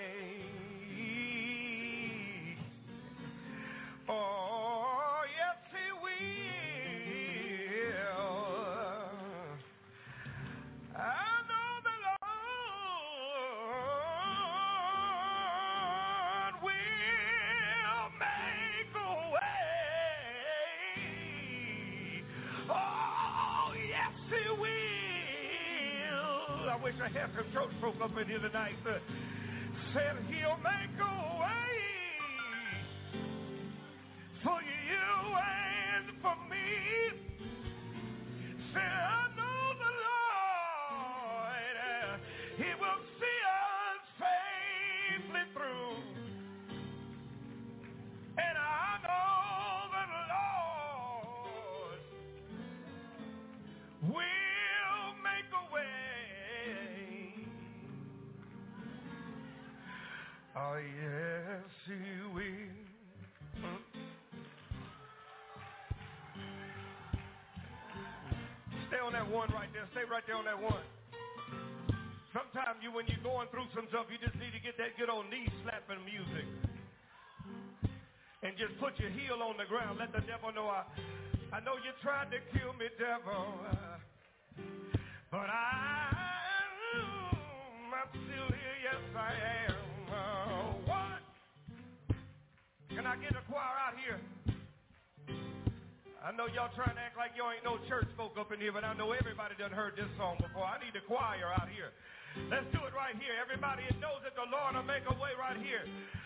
Oh, yes, He will. I know the Lord will make a way. Oh, yes, He will. I wish I had some church folk up in here tonight that said He'll make a way for you and for me. Say, I know the Lord, uh, He will see us safely through. And I know the Lord will make a way. Oh, yes, He will. Hmm. Stay on that one right there. Stay right there on that one. Sometimes you, when you're going through some stuff, you just need to get that good old knee slapping music. And just put your heel on the ground. Let the devil know, I, I know you tried to kill me, devil. Uh, but I, I'm still here. Yes, I am. Uh, what? Can I get a choir out here? I know y'all trying to act like y'all ain't no church folk up in here, but I know everybody done heard this song before. I need a choir out here. Let's do it right here. Everybody knows that the Lord will make a way right here.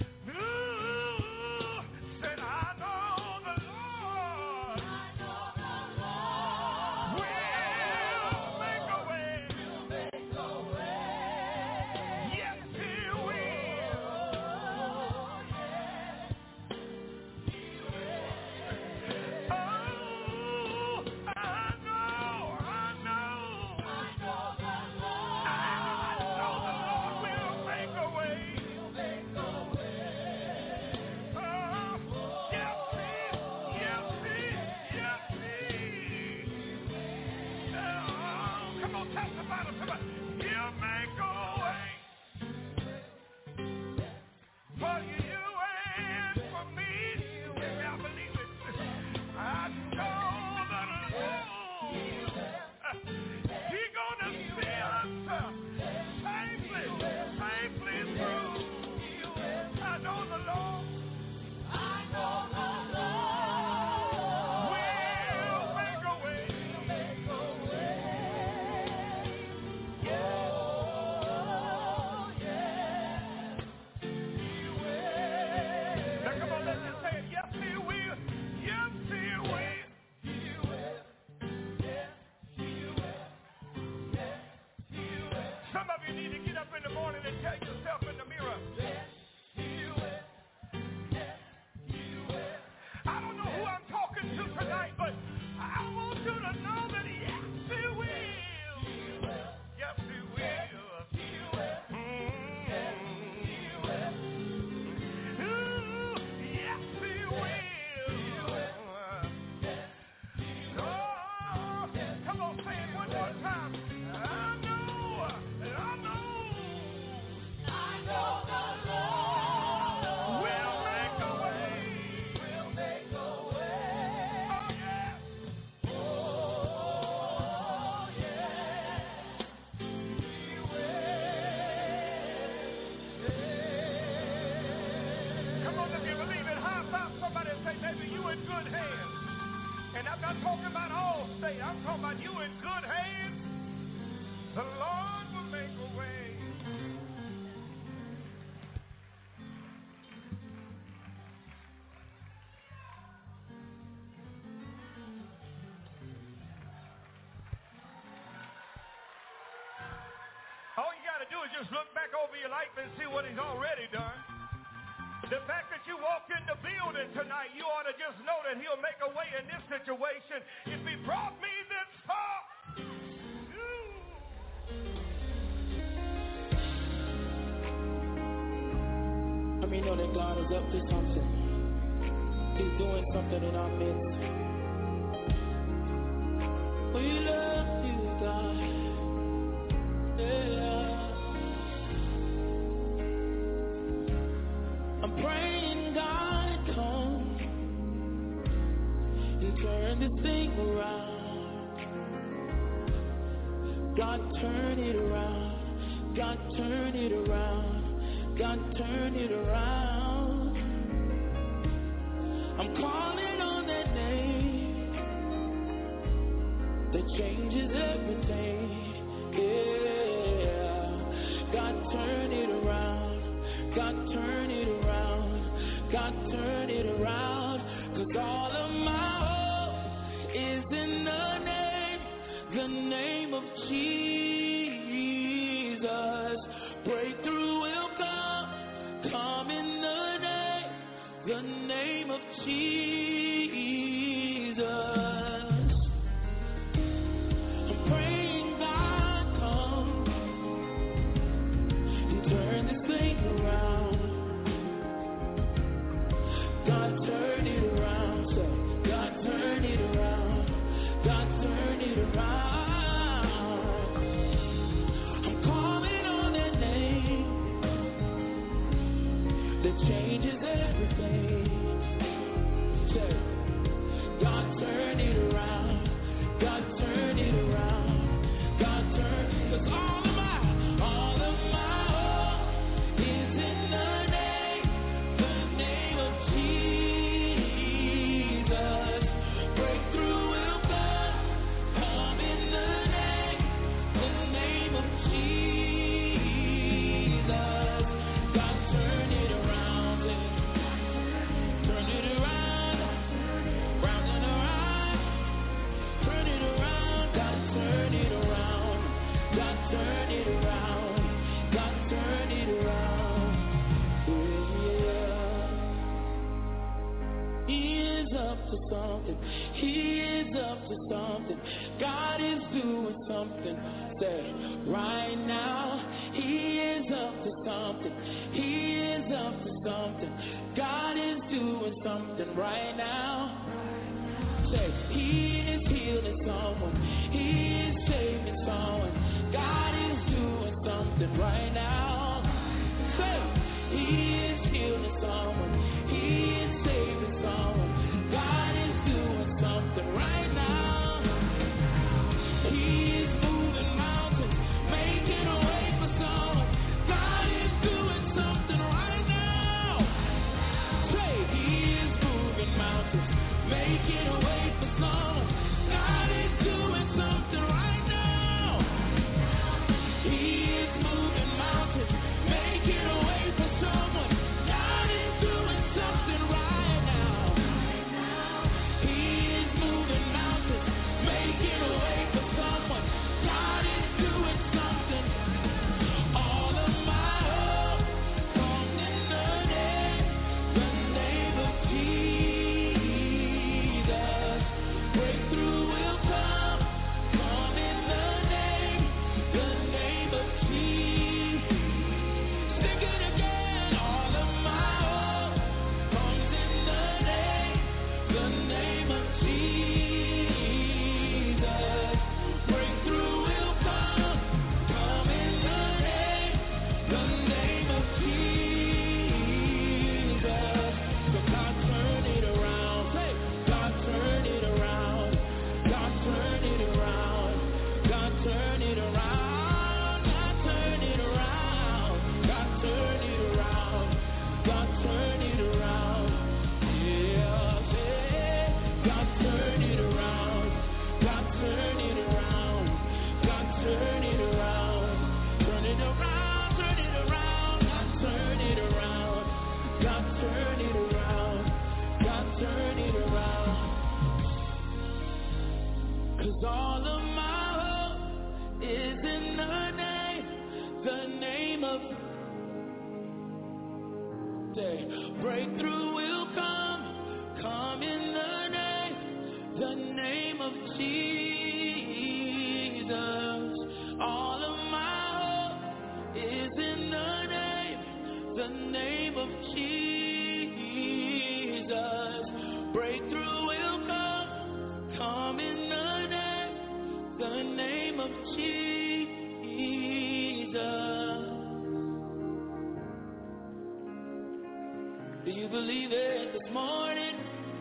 Ooh, said I know the Lord. I know the Lord will make a way. Will make a way. Yes, He will. Oh, yes, He will. Oh, I know, I know. I know the Lord. I know the Lord will make a way. Will make a way. Oh, yes, He, yes, He, yes, He. Oh, come on, testify to somebody. He'll make a way for you and for me. Yes, I believe it. I know the Lord. He gonna see us safely, safely through. I know the Lord. I know the Lord will make a way. Make a way. Oh, yes, He will. in good hands. And I'm not talking about all state. I'm talking about you in good hands. The Lord will make a way. All you got to do is just look back over your life and see what he's already done. The fact that you walked in the building tonight, you ought to just know that he'll make a way in this situation. If he brought me this far, I mean, know that God is up to something. He's doing something in our midst. We love you, God. Yeah. I'm praying, God, come and turn this thing around. God, turn it around. God, turn it around. God, turn it around. I'm calling on that name that changes everything. Yeah. God, turn it around. God, turn it around. God, turn it around. 'Cause all of my hope is in the name, the name of Jesus. Breakthrough will come, come in the name, the name of Jesus. I'm praying, God, come and turn this thing around. God, turn it around. So God, turn it around. God, turn it around. I'm calling on that name that changes everything. Say, God, turn it around. God, turn it around. God, turn. 'Cause all of my, all of my hope is in the name, the name of Jesus. Breakthrough will come, come in the name, the name of Jesus. God, turn it around, turn it around, round and around, turn it around. God, turn it around. God, turn it around. God, turn it around. Yeah. He is up to something. He is up to something. God is doing something. Say, right now, he is up to something. He is up to something. God is doing something right now. Say, he is healing someone. He is saving someone. God is doing something right now. Say, he is healing someone. He is saving someone. God is doing something right now. He is moving mountains, making a way for someone. God is doing something right now. Say, he is moving mountains, making a way for someone. God is doing something right now. He is moving mountains. Say, breakthrough will come, come in the name, the name of Jesus. All of my hope is in the name, the name of Jesus. Breakthrough will come, come in the name, the name of Jesus. Do you believe it this morning?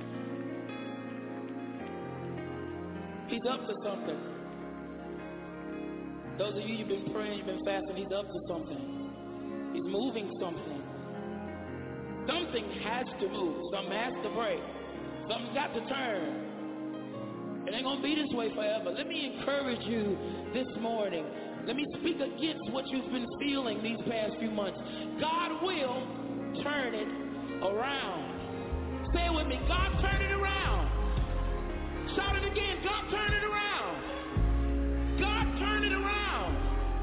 He's up to something. Those of you who've been praying, you've been fasting, he's up to something. He's moving something. Something has to move. Something has to break. Something's got to turn. It ain't going to be this way forever. Let me encourage you this morning. Let me speak against what you've been feeling these past few months. God will turn it around. Say it with me. God, turn it around. Shout it again. God, turn it around. God, turn it around.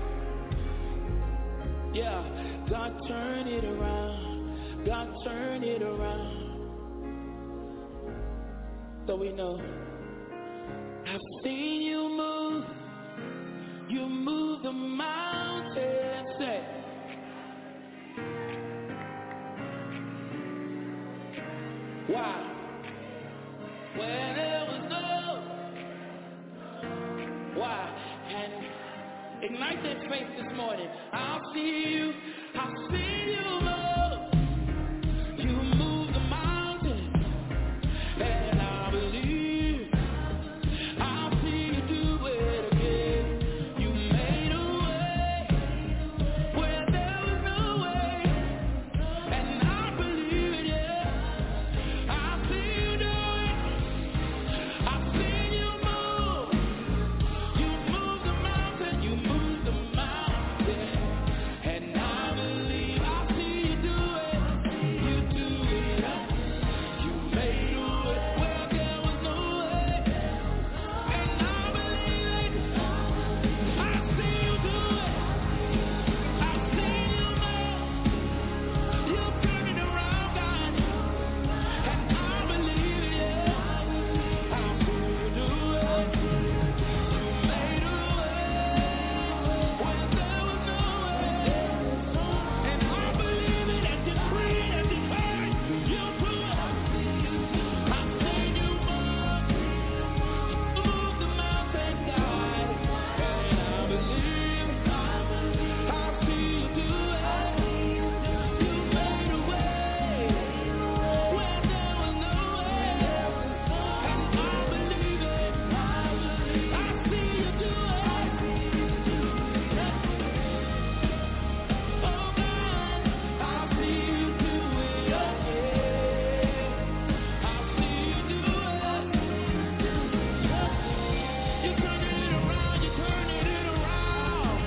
Yeah. God, turn it around. God, turn it around. So we know. I've seen you move. You move the mountain. Say. Why? Where there was no. Why? And ignite that faith this morning. I'll see you. I'll see you move. You move the mountain. And I believe. I'll see you do it again. You made a way where there was no way. And I believe it, yeah. I've seen you do it. I've seen you move. You move the mountain. You move the mountain. And I believe I'll see you do it. You do it. You made a way where there was no way. And I believe it. I've seen you do it. I've seen you move. You turn it around, God. And I believe it, yeah. I've seen you do it. You made a way where there was no way. And I believe it and decree and declare it. You do it. I've seen you move. Move the mountain, God. And I believe I'll see you do it. You made a way where there was no way. And I believe it. I see you do it. Oh God, I see you do it. I see you do it. You're turning it around. You're turning it around.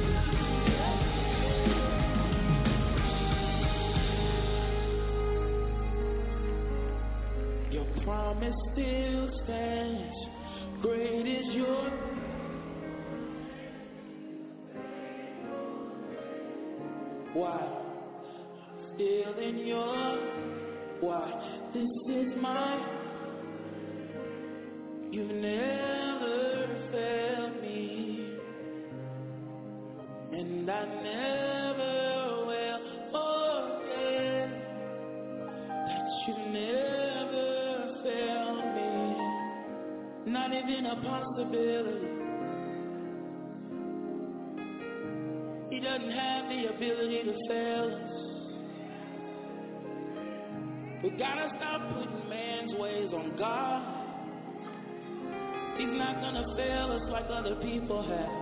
Your promise still stands. Great is your. Why? Still in your. Why? This is my. You've never failed me. And I never will forget that you never failed me. Not even a possibility. He doesn't have the ability to fail us. We gotta stop putting man's ways on God. He's not gonna fail us like other people have.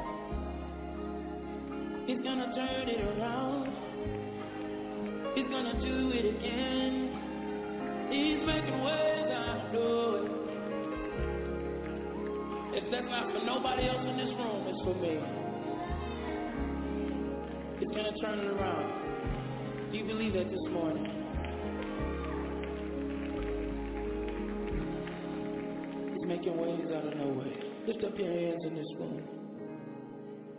He's gonna turn it around. He's gonna do it again. He's making ways out of no way. If that's not for nobody else in this room, it's for me. He's gonna turn it around. Do you believe that this morning? He's making ways out of no way. Lift up your hands in this room.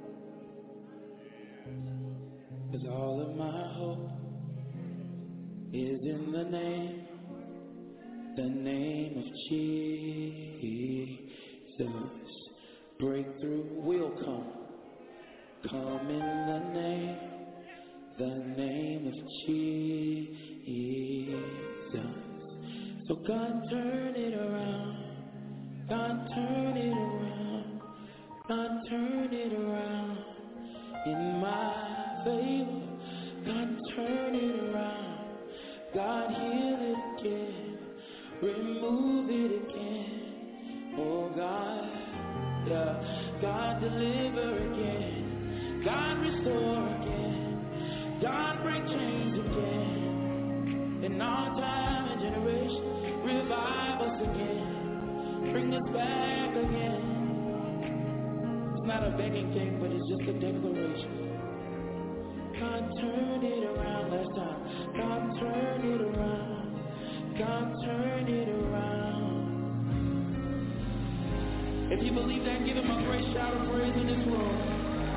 Cause all of my hope is in the name, the name of Jesus. Breakthrough will come. Come in the name, the name of Jesus. So God turn it around, God turn it around, God turn it around in my favor. God turn it around, God heal it again, remove it again. Oh God, yeah, God deliver again, God restore again, God break chains again. In our time and generation, revive us again, bring us back again. It's not a begging thing, but it's just a declaration. God turn it around last time. God turn it around. God turn it around. If you believe that, give him a great shout of praise in this room.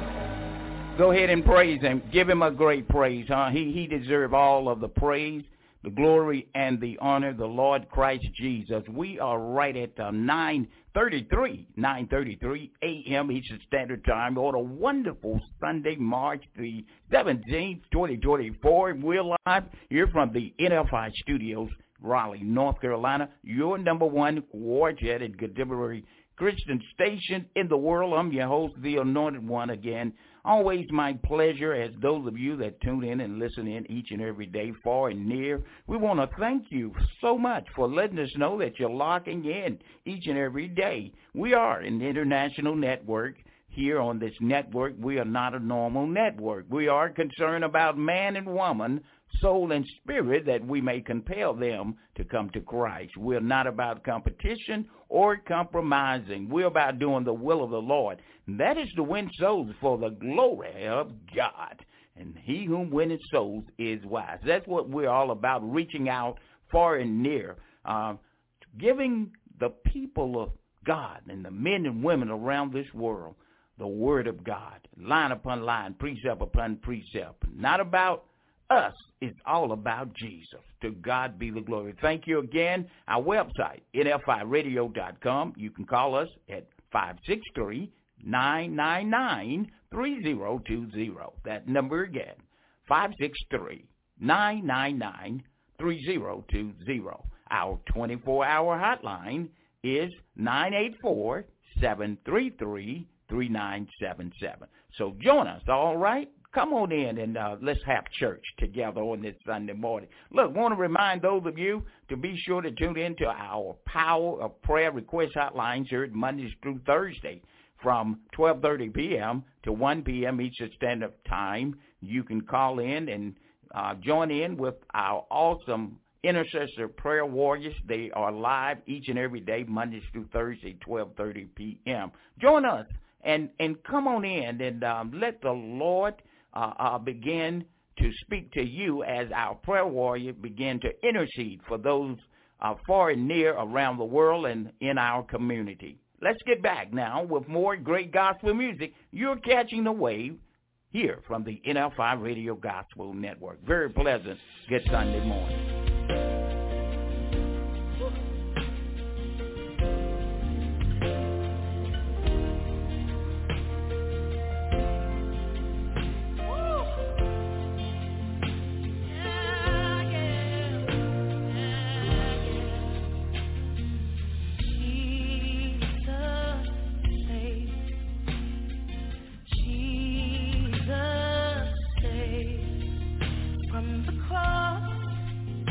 Go ahead and praise him. Give him a great praise, huh? He he deserves all of the praise, the glory, and the honor, the Lord Christ Jesus. We are right at uh, nine thirty-three, nine thirty-three a.m. Eastern Standard Time on a wonderful Sunday, March the seventeenth, twenty twenty-four. We're live here from the N F I Studios, Raleigh, North Carolina, your number one warjet and contemporary Christian station in the world. I'm your host, the Anointed One again. Always my pleasure, as those of you that tune in and listen in each and every day, far and near. We want to thank you so much for letting us know that you're locking in each and every day. We are an international network. Here on this network, we are not a normal network. We are concerned about man and woman, soul and spirit, that we may compel them to come to Christ. We're not about competition or compromising. We're about doing the will of the Lord. And that is to win souls for the glory of God. And he whom winneth souls is wise. That's what we're all about, reaching out far and near, uh, giving the people of God and the men and women around this world the word of God, line upon line, precept upon precept. Not about us, it's all about Jesus. To God be the glory. Thank you again. Our website, N F I radio dot com. You can call us at five six three, nine nine nine, three zero two zero. That number again, five six three, nine nine nine, three zero two zero. Our twenty-four hour hotline is nine eight four, seven three three, three nine seven seven. So join us, all right? Come on in and uh, let's have church together on this Sunday morning. Look, want to remind those of you to be sure to tune in to our Power of Prayer request hotlines here Mondays through Thursday from twelve thirty p.m. to one p.m. Eastern Standard Time. You can call in and uh, join in with our awesome intercessor prayer warriors. They are live each and every day, Mondays through Thursday, twelve thirty p.m. Join us and, and come on in and um, let the Lord uh, uh, begin to speak to you as our prayer warrior begin to intercede for those uh, far and near around the world and in our community. Let's get back now with more great gospel music. You're catching the wave here from the N F I Radio Gospel Network. Very pleasant. Good Sunday morning. From the cross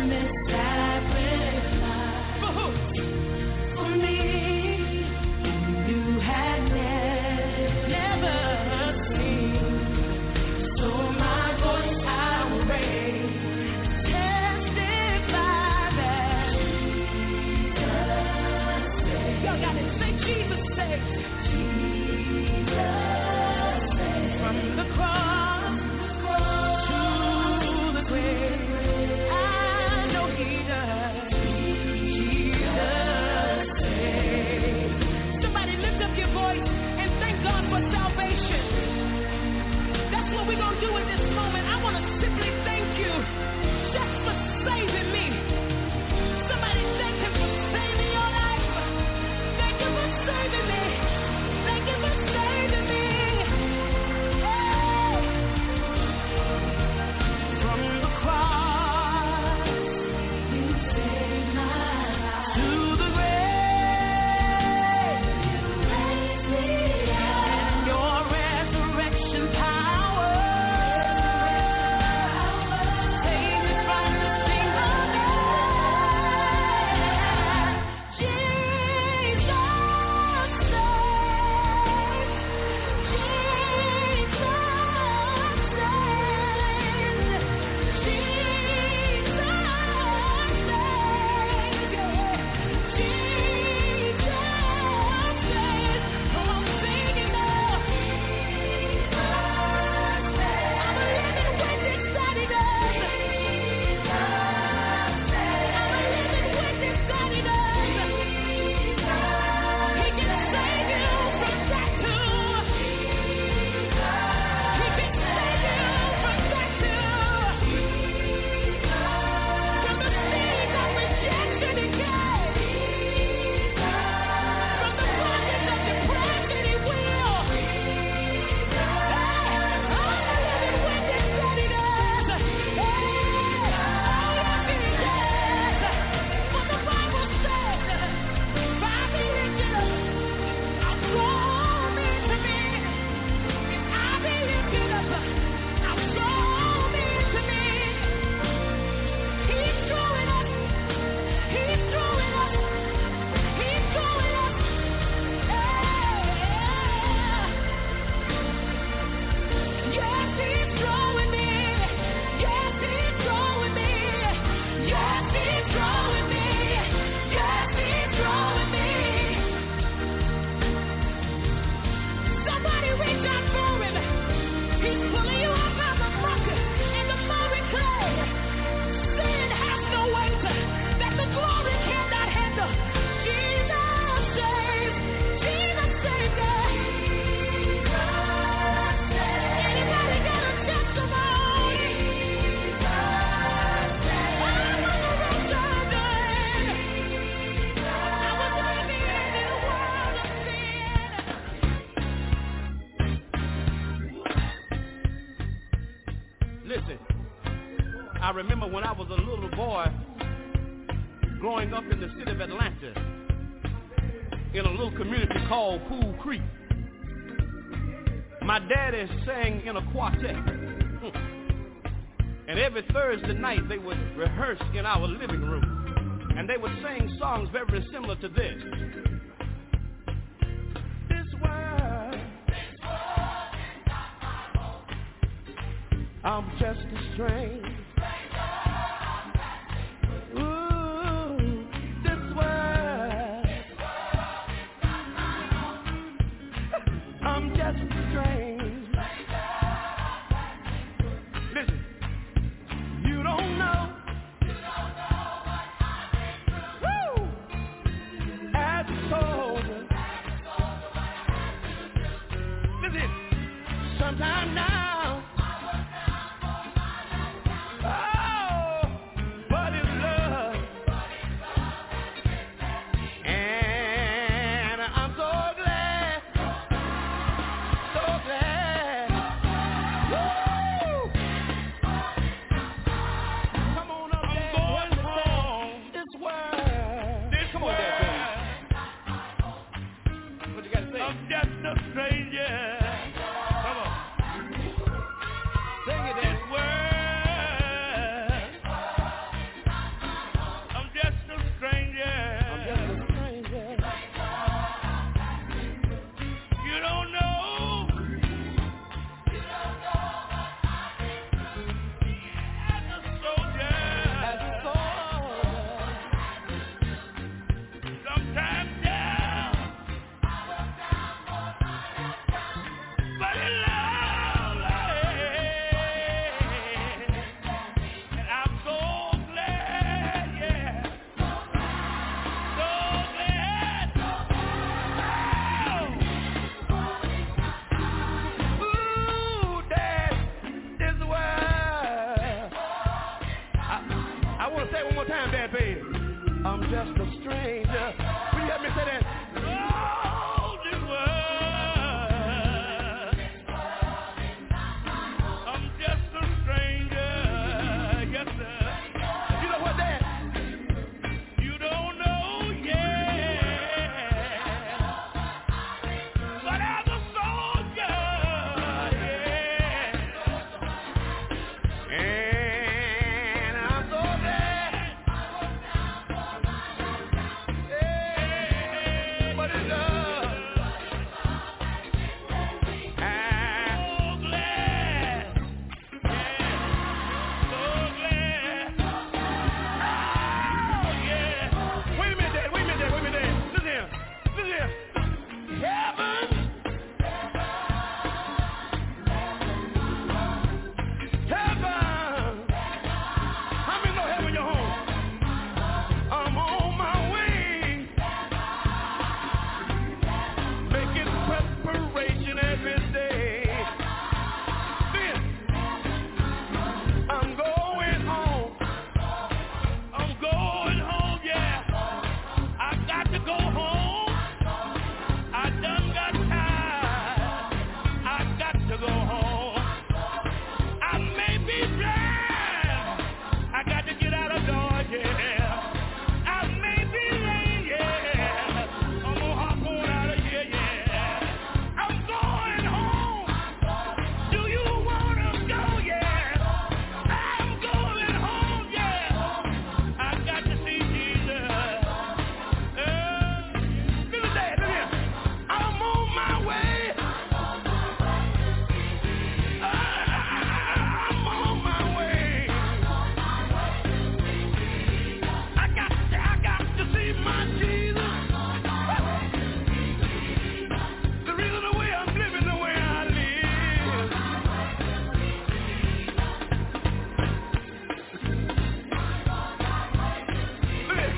I remember when I was a little boy growing up in the city of Atlanta in a little community called Pool Creek. My daddy sang in a quartet. And every Thursday night they would rehearse in our living room. And they would sing songs very similar to this. This world, this world is not my home. I'm just a stranger. Ooh, this world, this world is not my home. I'm just a stranger. Listen, you don't know. You don't know what I've been through. Woo! As a soldier. As a soldier, what I have to do. Listen, sometime now. I was down for my life. that, baby. I'm just a stranger. Will you help me say that? Oh, this world. I'm just a stranger. Yes, sir. You know what, Dad? You don't know yet. But I'm a soldier. Yeah. And I'm so glad. Hey, but it's love. I'm so glad. Yeah. So glad. Oh, yeah. Wait a minute, Dad. Wait a minute, Dad. Wait a minute, Dad. Listen here. Listen here. Heaven. Heaven. How many know heaven your home? I'm on my way. Making preparation every day. Then I'm going home. I'm going home, yeah. I got to go home. I done got tired. I got to go home. I may be blind. I got to get out of door, yeah. I may be late, yeah. I'm gonna hop on out of here, yeah. I'm going home. Do you wanna go, yeah? I'm going home, yeah. I got to see Jesus. Uh, listen, Dad, listen here. I'm on my way. I'm on my way. I got, I got to see my Jesus. The reason the way I'm living the way I live. Listen,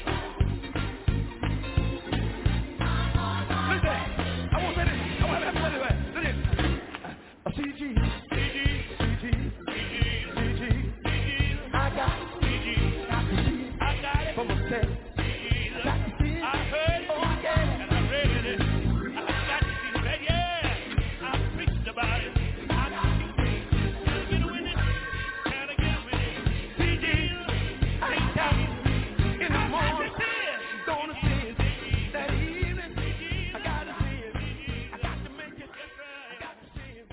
listen, I want to say this. I want to say this. Listen, I see Jesus. See Jesus. See Jesus. See Jesus. I got Jesus. I got it. For myself. I got to see it. I heard it. Oh, yeah. And I read it. I got to see it. Yeah. I preached about it. I got to see it. Can I get with it? Can I get with it? See Jesus. I ain't telling you. In the morning. Gonna see it. That evening. I got to see it. I got to make it. I got to see it.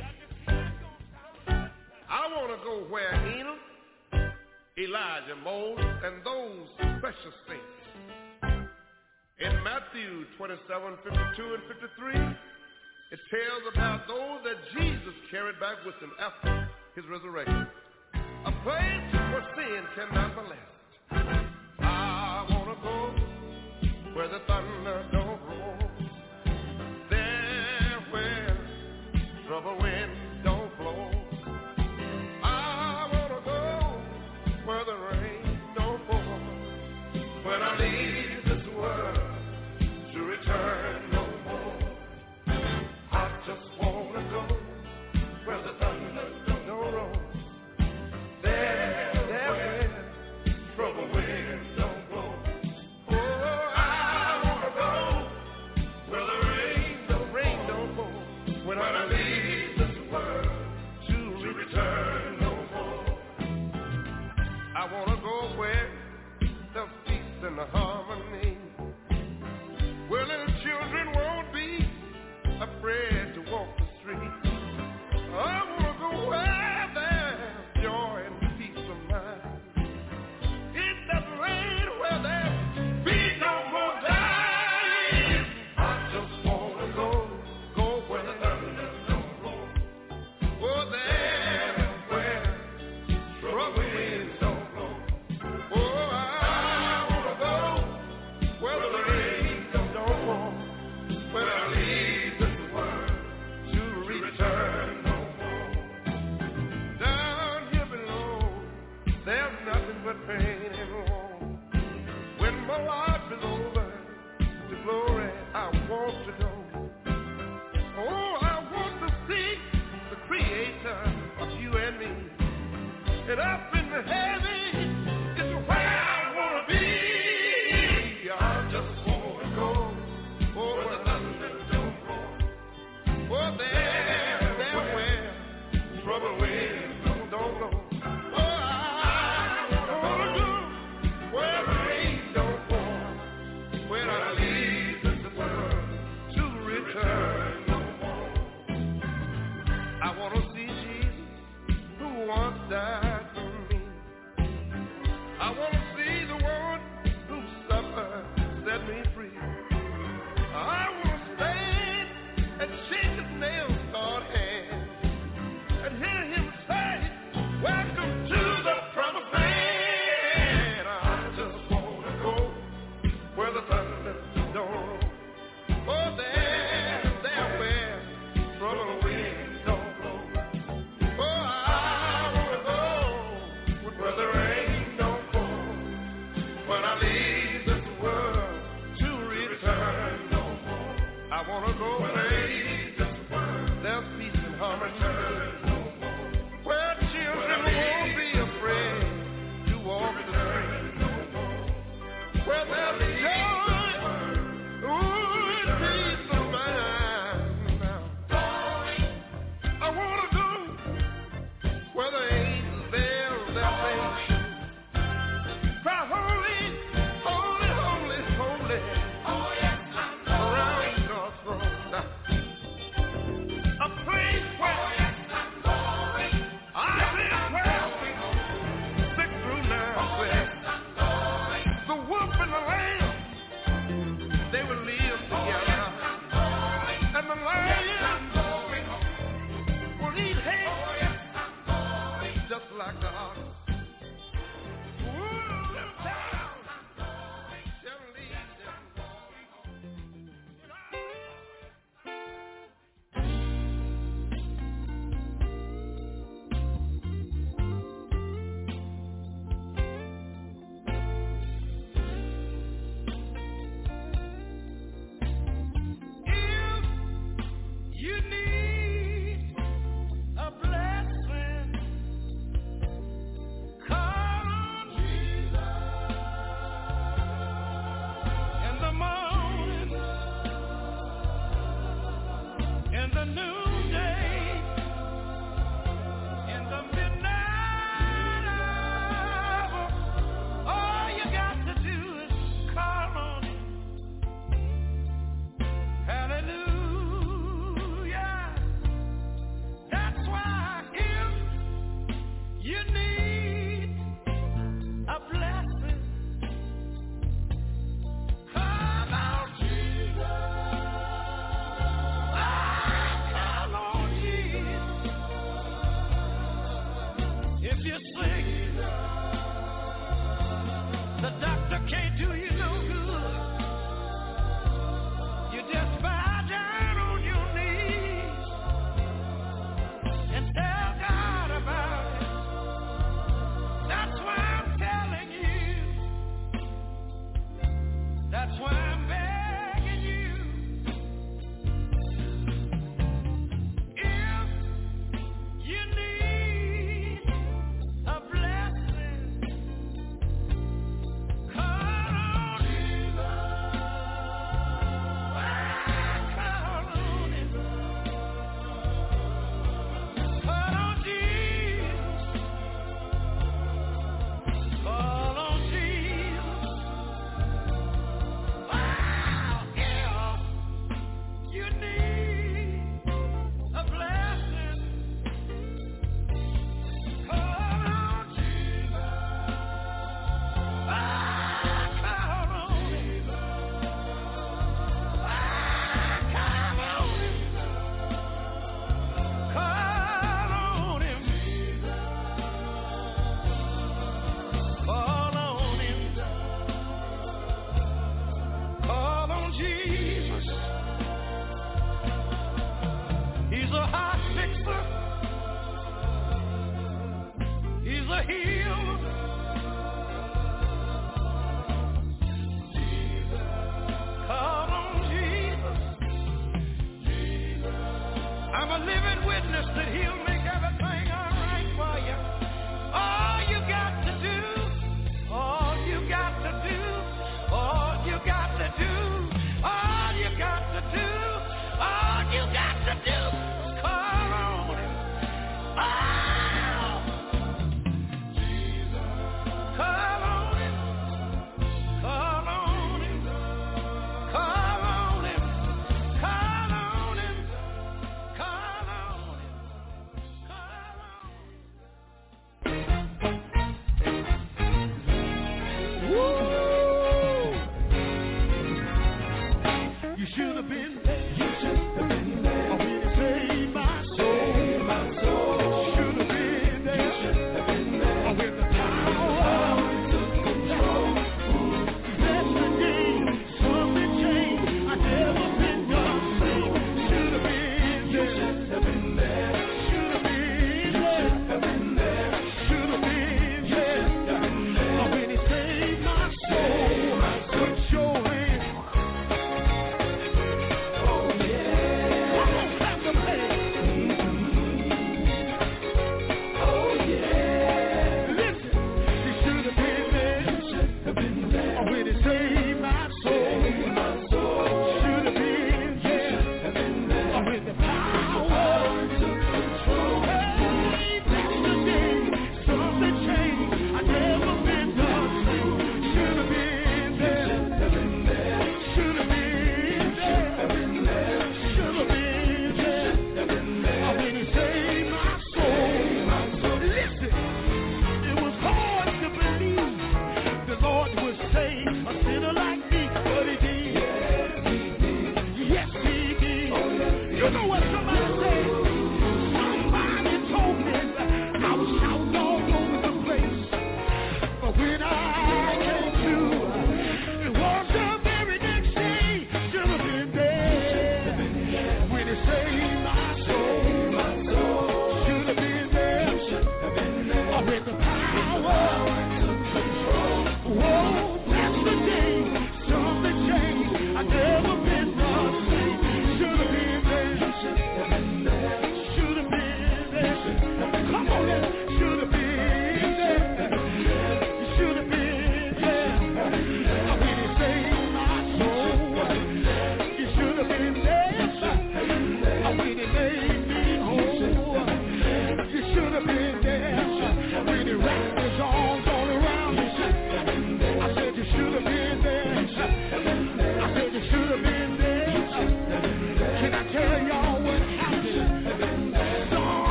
I want to go where Enoch, Elijah, Moses, and those precious saints. In Matthew twenty-seven, fifty-two, and fifty-three, it tells about those that Jesus carried back with him after his resurrection. A place where sin cannot molest. I want to go where the thunder don't roll. There where trouble wind don't blow. I want to go where the rain don't fall. When I leave this world to return no more. I just want to go where the thunder don't roll. There, there where trouble wind don't blow. Oh, I want to go where the rain, the rain don't fall. When I leave this world to return no more. I want to go where there's peace and harmony, where little children won't be afraid to walk the street. I want to go where there's joy and peace of mind. It doesn't rain where there's be no more dying. I just want to go, go where the thunder don't roll. Oh, there where trouble winds don't blow. Oh, I want to go where the rain don't fall. When I leave this world to return no more. Down here below, there's nothing but pain and woe. When my life is over, to glory I want to go. Oh, I want to see the Creator of you and me. And up in the heavens is where I want to be. I want to see the one who suffered, set me free. I want to stand and shake his nail-scarred hand and hear him say, welcome to the promised land. I just want to go where the thunder don't roll. Oh, there, there where trouble winds don't blow. Oh, I want to go where the rain don't fall.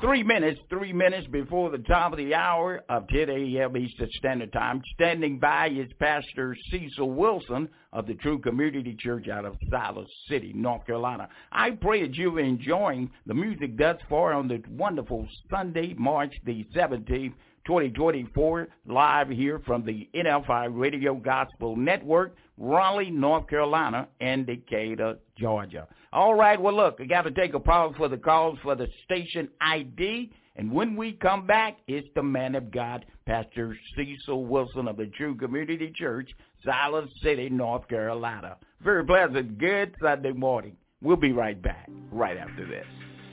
Three minutes, three minutes before the top of the hour of ten a.m. Eastern Standard Time. Standing by is Pastor Cecil Wilson of the True Community Church out of Silas City, North Carolina. I pray that you're enjoying the music thus far on the wonderful Sunday, March the seventeenth, twenty twenty-four, live here from the N F I Radio Gospel Network, Raleigh, North Carolina, and Decatur, Georgia. All right, well, look, I got to take a pause for the calls for the station I D, and when we come back, it's the man of God, Pastor Cecil Wilson of the True Community Church, Silas City, North Carolina. Very pleasant, good Sunday morning. We'll be right back, right after this.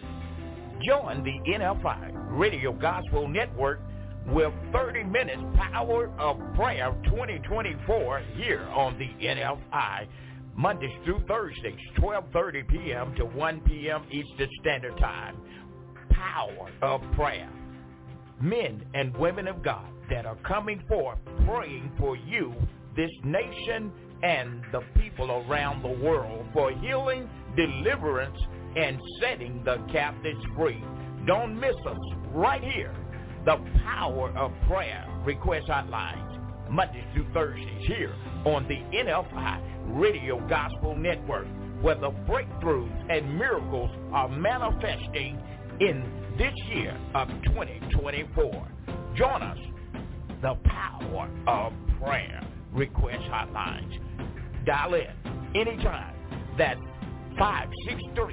Join the N F I Radio Gospel Network with thirty minutes Power of Prayer twenty twenty-four here on the N F I, Mondays through Thursdays, twelve thirty p.m. to one p.m. Eastern Standard Time. Power of Prayer. Men and women of God that are coming forth praying for you, this nation, and the people around the world for healing, deliverance, and setting the captives free. Don't miss us right here. The Power of Prayer request hotlines, Mondays through Thursdays here on the N F I Radio Gospel Network, where the breakthroughs and miracles are manifesting in this year of twenty twenty-four. Join us, the Power of Prayer request hotlines. Dial in anytime. That's five six three,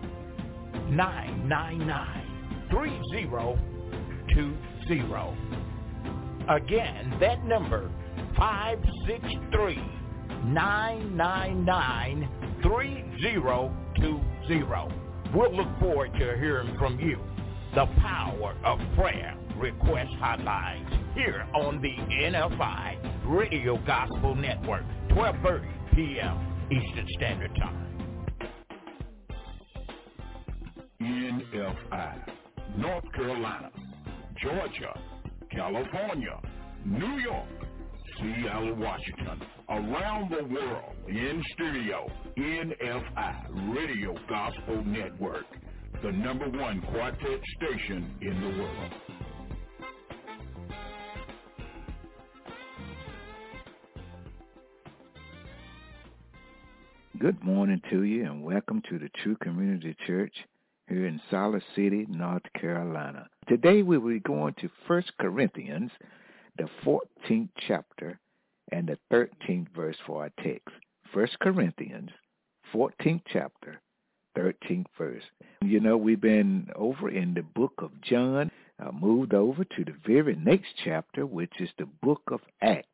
nine nine nine, three zero two zero. Again, that number, five six three, nine nine nine, three zero two zero. We'll look forward to hearing from you. The Power of Prayer request hotlines here on the N F I Radio Gospel Network, twelve thirty p.m. Eastern Standard Time. N F I, North Carolina, Georgia, California, New York, Seattle, Washington, around the world, in studio, N F I Radio Gospel Network, the number one quartet station in the world. Good morning to you, and welcome to the True Community Church here in Silas City, North Carolina. Today we will be going to First Corinthians, the fourteenth chapter and the thirteenth verse for our text. First Corinthians, fourteenth chapter, thirteenth verse. You know, we've been over in the book of John, uh, moved over to the very next chapter, which is the book of Acts.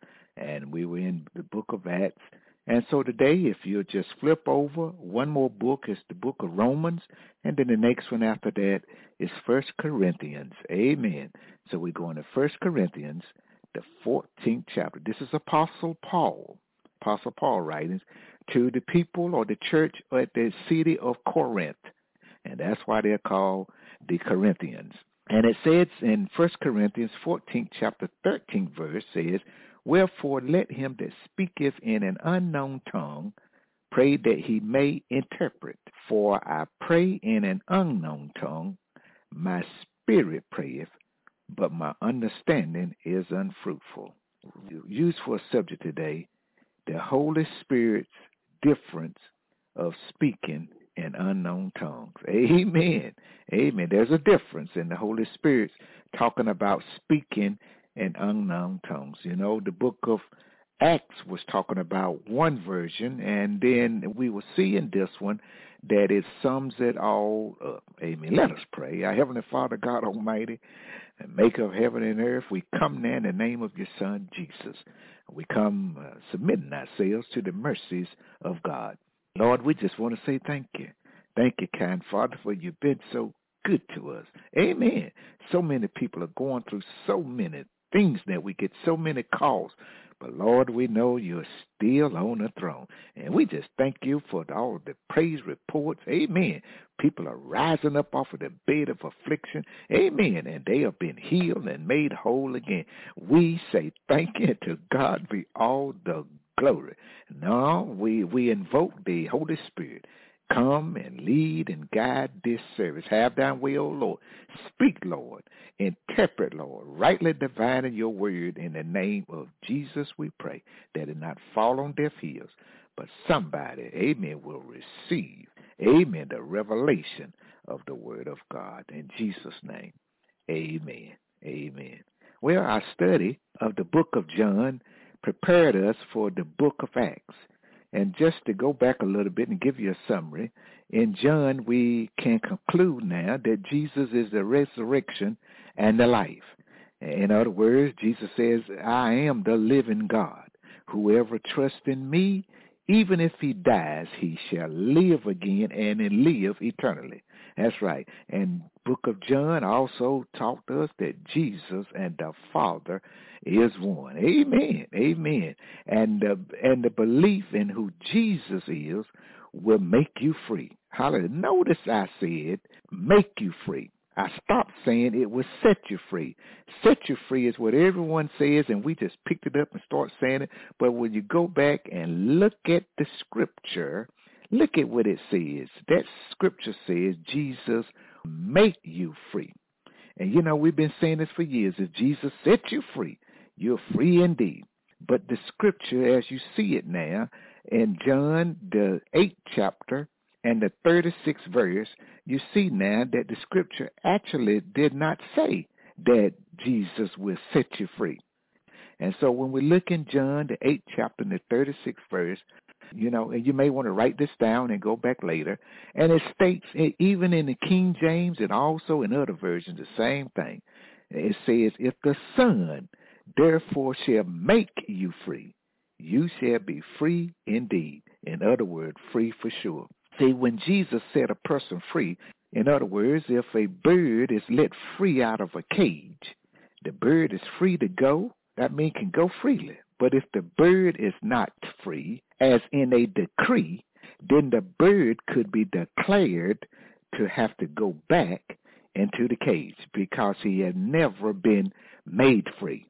And we were in the book of Acts. And so today, if you just flip over, one more book is the book of Romans, and then the next one after that is First Corinthians. Amen. So we're going to First Corinthians, the fourteenth chapter. This is Apostle Paul, Apostle Paul writings to the people or the church at the city of Corinth, and that's why they're called the Corinthians. And it says in First Corinthians fourteenth chapter, thirteenth verse says, "Wherefore let him that speaketh in an unknown tongue pray that he may interpret. For I pray in an unknown tongue, my spirit prayeth, but my understanding is unfruitful." Used for a subject today, the Holy Spirit's difference of speaking in unknown tongues. Amen. Amen. There's a difference in the Holy Spirit talking about speaking in unknown tongues. You know, the book of Acts was talking about one version, and then we will see in this one that it sums it all up. Amen. Let us pray. Our Heavenly Father, God Almighty, and maker of heaven and earth, we come now in the name of your Son, Jesus. We come uh, submitting ourselves to the mercies of God. Lord, we just want to say thank you. Thank you, kind Father, for you've been so good to us. Amen. So many people are going through so many things that we get so many calls. But, Lord, we know you're still on the throne. And we just thank you for all the praise reports. Amen. People are rising up off of the bed of affliction. Amen. And they have been healed and made whole again. We say thank you. To God be all the glory. Now we, we invoke the Holy Spirit. Come and lead and guide this service. Have thine way, O Lord. Speak, Lord. Interpret, Lord. Rightly dividing your word. In the name of Jesus we pray, that it not fall on deaf ears, but somebody, amen, will receive, amen, the revelation of the word of God. In Jesus' name, amen, amen. Well, our study of the book of John prepared us for the book of Acts. And just to go back a little bit and give you a summary, in John we can conclude now that Jesus is the resurrection and the life. In other words, Jesus says, I am the living God. Whoever trusts in me, even if he dies, he shall live again and live eternally. That's right. And book of John also taught us that Jesus and the Father is one. Amen. Amen. And the, and the belief in who Jesus is will make you free. Hallelujah. Notice I said make you free. I stopped saying it will set you free. Set you free is what everyone says, and we just picked it up and start saying it. But when you go back and look at the scripture, look at what it says. That scripture says Jesus make you free. And, you know, we've been saying this for years. If Jesus set you free, you're free indeed. But the scripture, as you see it now, in John, the eighth chapter, and the thirty-sixth verse, you see now that the scripture actually did not say that Jesus will set you free. And so when we look in John, the eighth chapter, and the thirty-sixth verse, you know, and you may want to write this down and go back later, and it states, even in the King James and also in other versions, the same thing. It says, if the Son therefore shall make you free, you shall be free indeed. In other words, free for sure. See, when Jesus set a person free, in other words, if a bird is let free out of a cage, the bird is free to go. That means can go freely. But if the bird is not free, as in a decree, then the bird could be declared to have to go back into the cage because he had never been made free.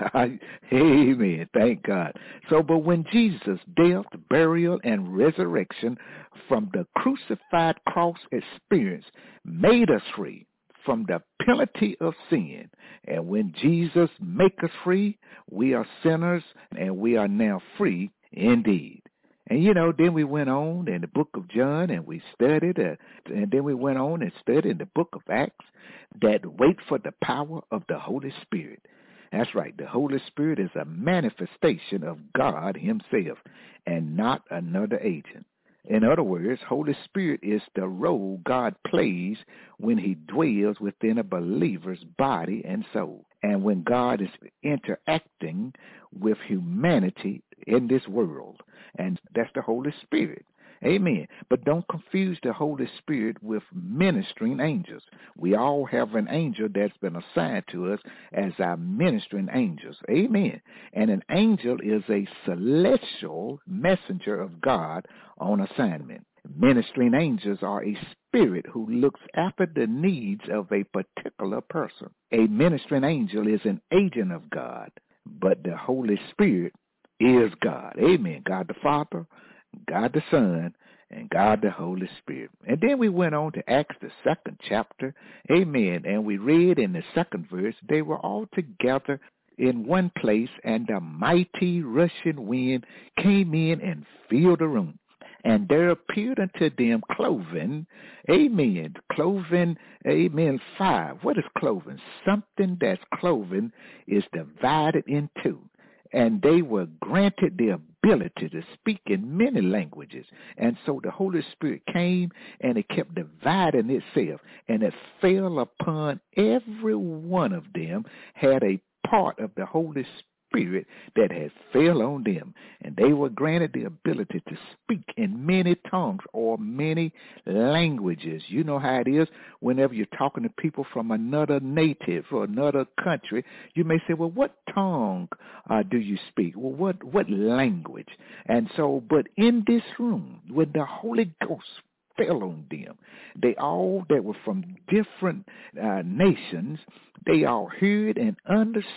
Amen. Thank God. So, but when Jesus' death, burial, and resurrection from the crucified cross experience made us free from the penalty of sin, and when Jesus make us free, we are sinners, and we are now free indeed. And, you know, then we went on in the book of John and we studied, uh, and then we went on and studied in the book of Acts that wait for the power of the Holy Spirit. That's right. The Holy Spirit is a manifestation of God himself and not another agent. In other words, Holy Spirit is the role God plays when he dwells within a believer's body and soul. And when God is interacting with humanity in this world. And that's the Holy Spirit. Amen. But don't confuse the Holy Spirit with ministering angels. We all have an angel that's been assigned to us as our ministering angels. Amen. And an angel is a celestial messenger of God on assignment. Ministering angels are a spirit who looks after the needs of a particular person. A ministering angel is an agent of God, but the Holy Spirit is God. Amen. God the Father, God the Son, and God the Holy Spirit. And then we went on to Acts, the second chapter. Amen. And we read in the second verse, they were all together in one place, and a mighty rushing wind came in and filled the room. And there appeared unto them cloven, amen, cloven, amen, five. What is cloven? Something that's cloven is divided in two. And they were granted the ability to speak in many languages. And so the Holy Spirit came and it kept dividing itself. And it fell upon every one of them, had a part of the Holy Spirit that had fell on them. And they were granted the ability to speak in many tongues or many languages. You know how it is whenever you're talking to people from another native or another country. You may say, well, what tongue uh, do you speak? Well, what, what language? And so, but in this room, when the Holy Ghost fell on them, they all that were from different uh, nations, they all heard and understood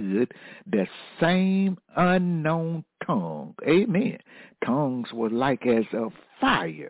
the same unknown tongue. Amen. Tongues were like as of fire,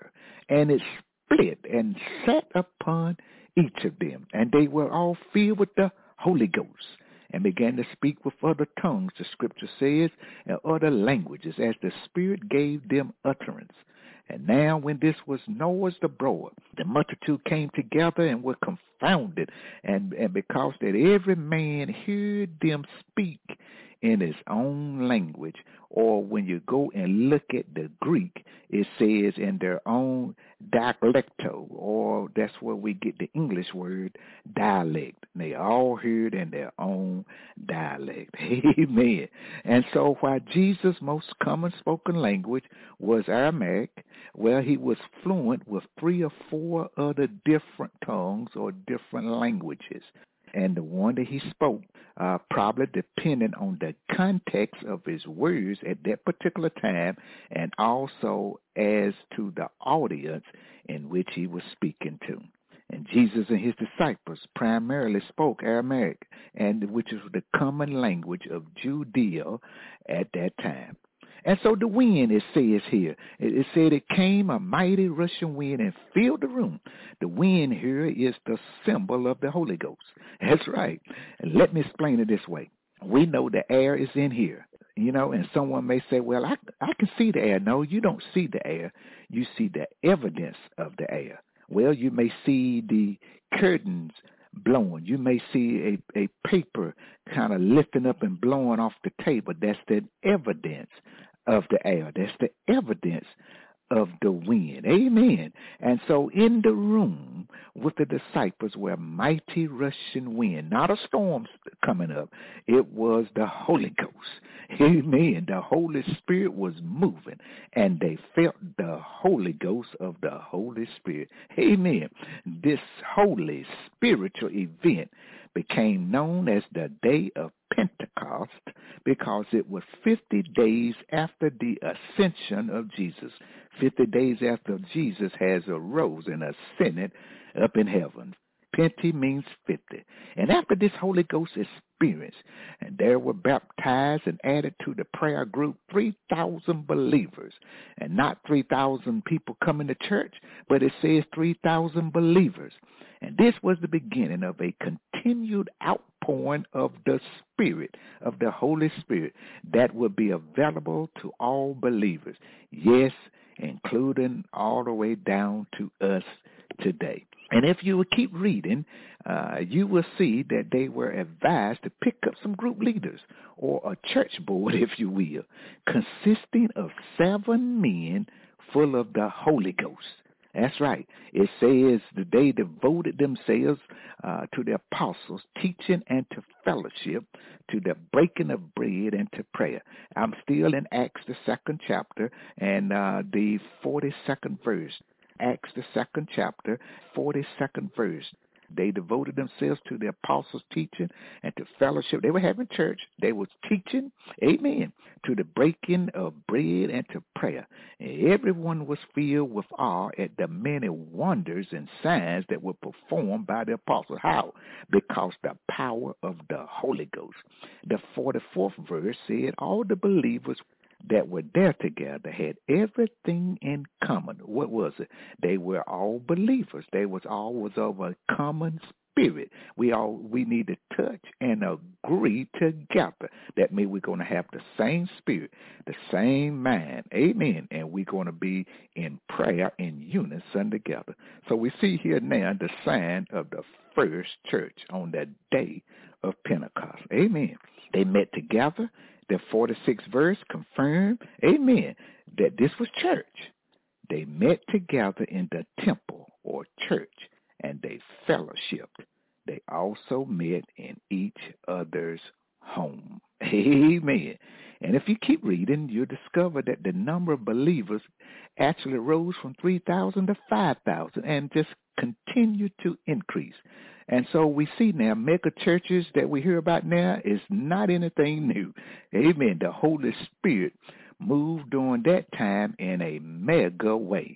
and it split and sat upon each of them, and they were all filled with the Holy Ghost, and began to speak with other tongues, the scripture says, and other languages, as the Spirit gave them utterance. And now when this was noised abroad, the multitude came together and were confounded, and, and because that every man heard them speak in his own language, or when you go and look at the Greek, it says in their own dialecto, or that's where we get the English word dialect. They all heard in their own dialect. Amen. And so while Jesus' most common spoken language was Aramaic, well, he was fluent with three or four other different tongues or different languages. And the one that he spoke, uh, probably depending on the context of his words at that particular time, and also as to the audience in which he was speaking to. And Jesus and his disciples primarily spoke Aramaic, and which is the common language of Judea at that time. And so the wind, it says here, it said it came a mighty rushing wind and filled the room. The wind here is the symbol of the Holy Ghost. That's right. And let me explain it this way. We know the air is in here, you know, and someone may say, well, I, I can see the air. No, you don't see the air. You see the evidence of the air. Well, you may see the curtains blowing. You may see a, a paper kind of lifting up and blowing off the table. That's the evidence of the air. That's the evidence of the wind. Amen. And so in the room with the disciples were mighty rushing wind, not a storm coming up. It was the Holy Ghost. Amen. The Holy Spirit was moving, and they felt the Holy Ghost of the Holy Spirit. Amen. This holy spiritual event became known as the Day of Pentecost because it was fifty days after the ascension of Jesus. fifty days after Jesus has arose and ascended up in heaven. Pente means fifty. And after this Holy Ghost experience, and there were baptized and added to the prayer group three thousand believers. And not three thousand people coming to church, but it says three thousand believers. And this was the beginning of a continued outpouring of the Spirit, of the Holy Spirit, that would be available to all believers. Yes, including all the way down to us today. And if you will keep reading, uh, you will see that they were advised to pick up some group leaders, or a church board, if you will, consisting of seven men full of the Holy Ghost. That's right. It says that they devoted themselves uh, to the apostles' teaching and to fellowship, to the breaking of bread and to prayer. I'm still in Acts, the second chapter, and uh, the forty-second verse. Acts, the second chapter, forty-second verse. They devoted themselves to the apostles' teaching and to fellowship. They were having church. They was teaching, amen, to the breaking of bread and to prayer. And everyone was filled with awe at the many wonders and signs that were performed by the apostles. How? Because the power of the Holy Ghost. The forty-fourth verse said all the believers that were there together had everything in common. What was it? They were all believers. They was all was of a common spirit. We all we need to touch and agree together. That means we're going to have the same spirit, the same mind. Amen. And we're going to be in prayer in unison together. So we see here now the sign of the first church on that day of Pentecost. Amen. They met together. The forty-sixth verse confirmed, amen, that this was church. They met together in the temple or church, and they fellowshiped. They also met in each other's home. Amen. And if you keep reading, you'll discover that the number of believers actually rose from three thousand to five thousand and just continued to increase. And so we see now mega churches that we hear about now is not anything new. Amen. The Holy Spirit moved during that time in a mega way.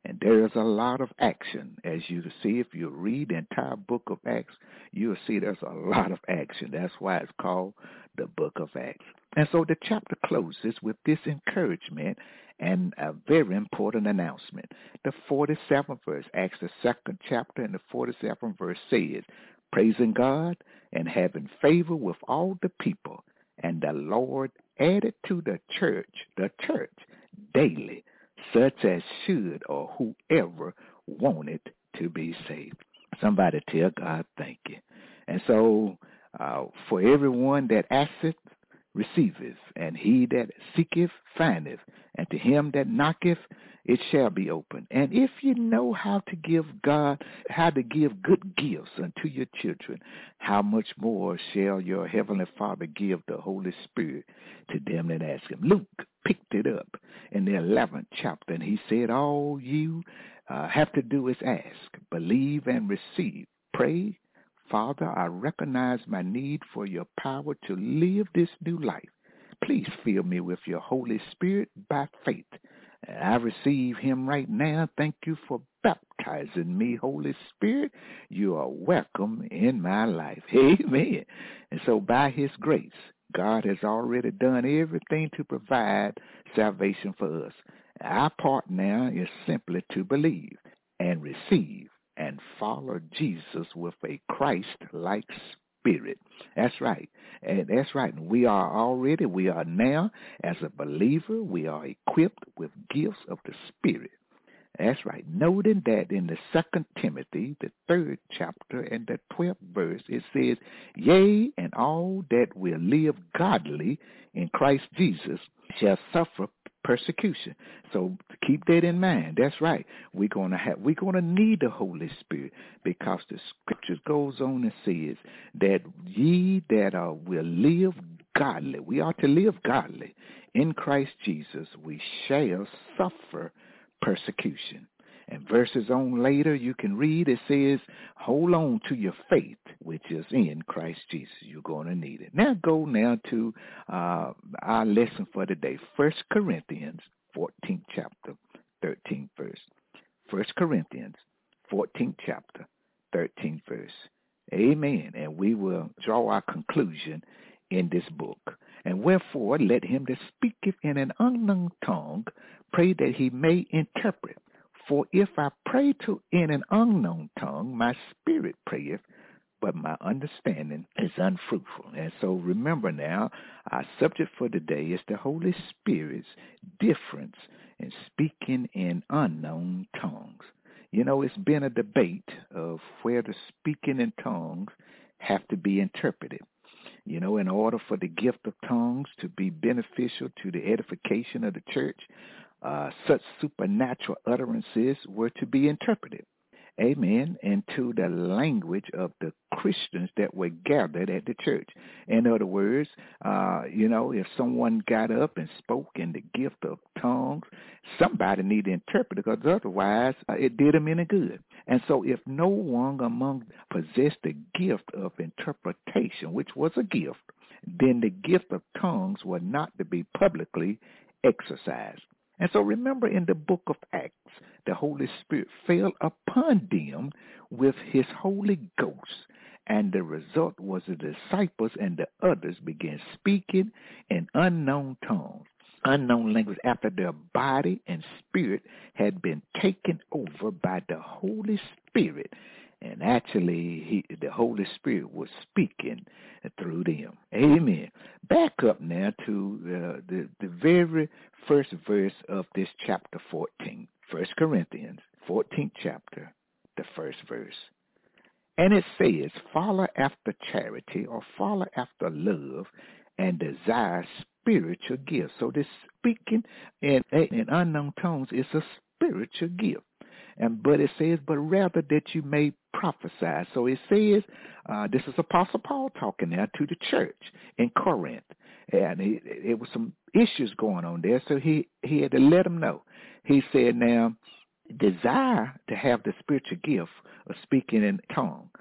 And there's a lot of action. As you see, if you read the entire book of Acts, you'll see there's a lot of action. That's why it's called the book of Acts. And so the chapter closes with this encouragement and a very important announcement. The forty-seventh verse, Acts the second chapter and the forty-seventh verse says, praising God and having favor with all the people, and the Lord added to the church, the church, daily, such as should or whoever wanted to be saved. Somebody tell God thank you. And so uh, for everyone that asketh, receiveth, and he that seeketh, findeth, and to him that knocketh, it shall be open. And if you know how to give God, how to give good gifts unto your children, how much more shall your heavenly Father give the Holy Spirit to them that ask him? Luke picked it up in the eleventh chapter, and he said, all you uh, have to do is ask, believe, and receive. Pray, Father, I recognize my need for your power to live this new life. Please fill me with your Holy Spirit by faith. And I receive him right now. Thank you for baptizing me, Holy Spirit. You are welcome in my life. Amen. And so by his grace, God has already done everything to provide salvation for us. Our part now is simply to believe and receive and follow Jesus with a Christ-like spirit. That's right. And that's right. We are already, we are now, as a believer, we are equipped with gifts of the Spirit. That's right. Noting that in the Second Timothy, the third chapter and the twelfth verse, it says, yea, and all that will live godly in Christ Jesus shall suffer persecution. So keep that in mind. That's right. We're gonna have we're gonna need the Holy Spirit, because the scriptures goes on and says that ye that are will live godly, we are to live godly in Christ Jesus, we shall suffer persecution. And verses on later, you can read, it says, hold on to your faith, which is in Christ Jesus. You're going to need it. Now go now to uh, our lesson for today, First Corinthians, fourteenth chapter, thirteenth verse. First Corinthians, fourteenth chapter, thirteenth verse. Amen. And we will draw our conclusion in this book. And wherefore, let him that speaketh in an unknown tongue pray that he may interpret. For if I pray to in an unknown tongue, my spirit prayeth, but my understanding is unfruitful. And so remember now, our subject for today is the Holy Spirit's difference in speaking in unknown tongues. You know, it's been a debate of where the speaking in tongues have to be interpreted. You know, in order for the gift of tongues to be beneficial to the edification of the church, Uh, such supernatural utterances were to be interpreted, amen, into the language of the Christians that were gathered at the church. In other words, uh, you know, if someone got up and spoke in the gift of tongues, somebody needed to interpret it, because otherwise uh, it did them any good. And so if no one among possessed the gift of interpretation, which was a gift, then the gift of tongues was not to be publicly exercised. And so remember, in the book of Acts, the Holy Spirit fell upon them with his Holy Ghost. And the result was the disciples and the others began speaking in unknown tongues, unknown language, after their body and spirit had been taken over by the Holy Spirit. And actually, he, the Holy Spirit was speaking through them. Amen. Back up now to uh, the, the very first verse of this chapter fourteen. First Corinthians, fourteenth chapter, the first verse. And it says, follow after charity, or follow after love, and desire spiritual gifts. So this speaking in, in unknown tongues is a spiritual gift. And but it says, but rather that you may prophesy. So it says, uh, this is Apostle Paul talking now to the church in Corinth. And it, it was some issues going on there, so he, he had to let them know. He said, now, desire to have the spiritual gift of speaking in tongue,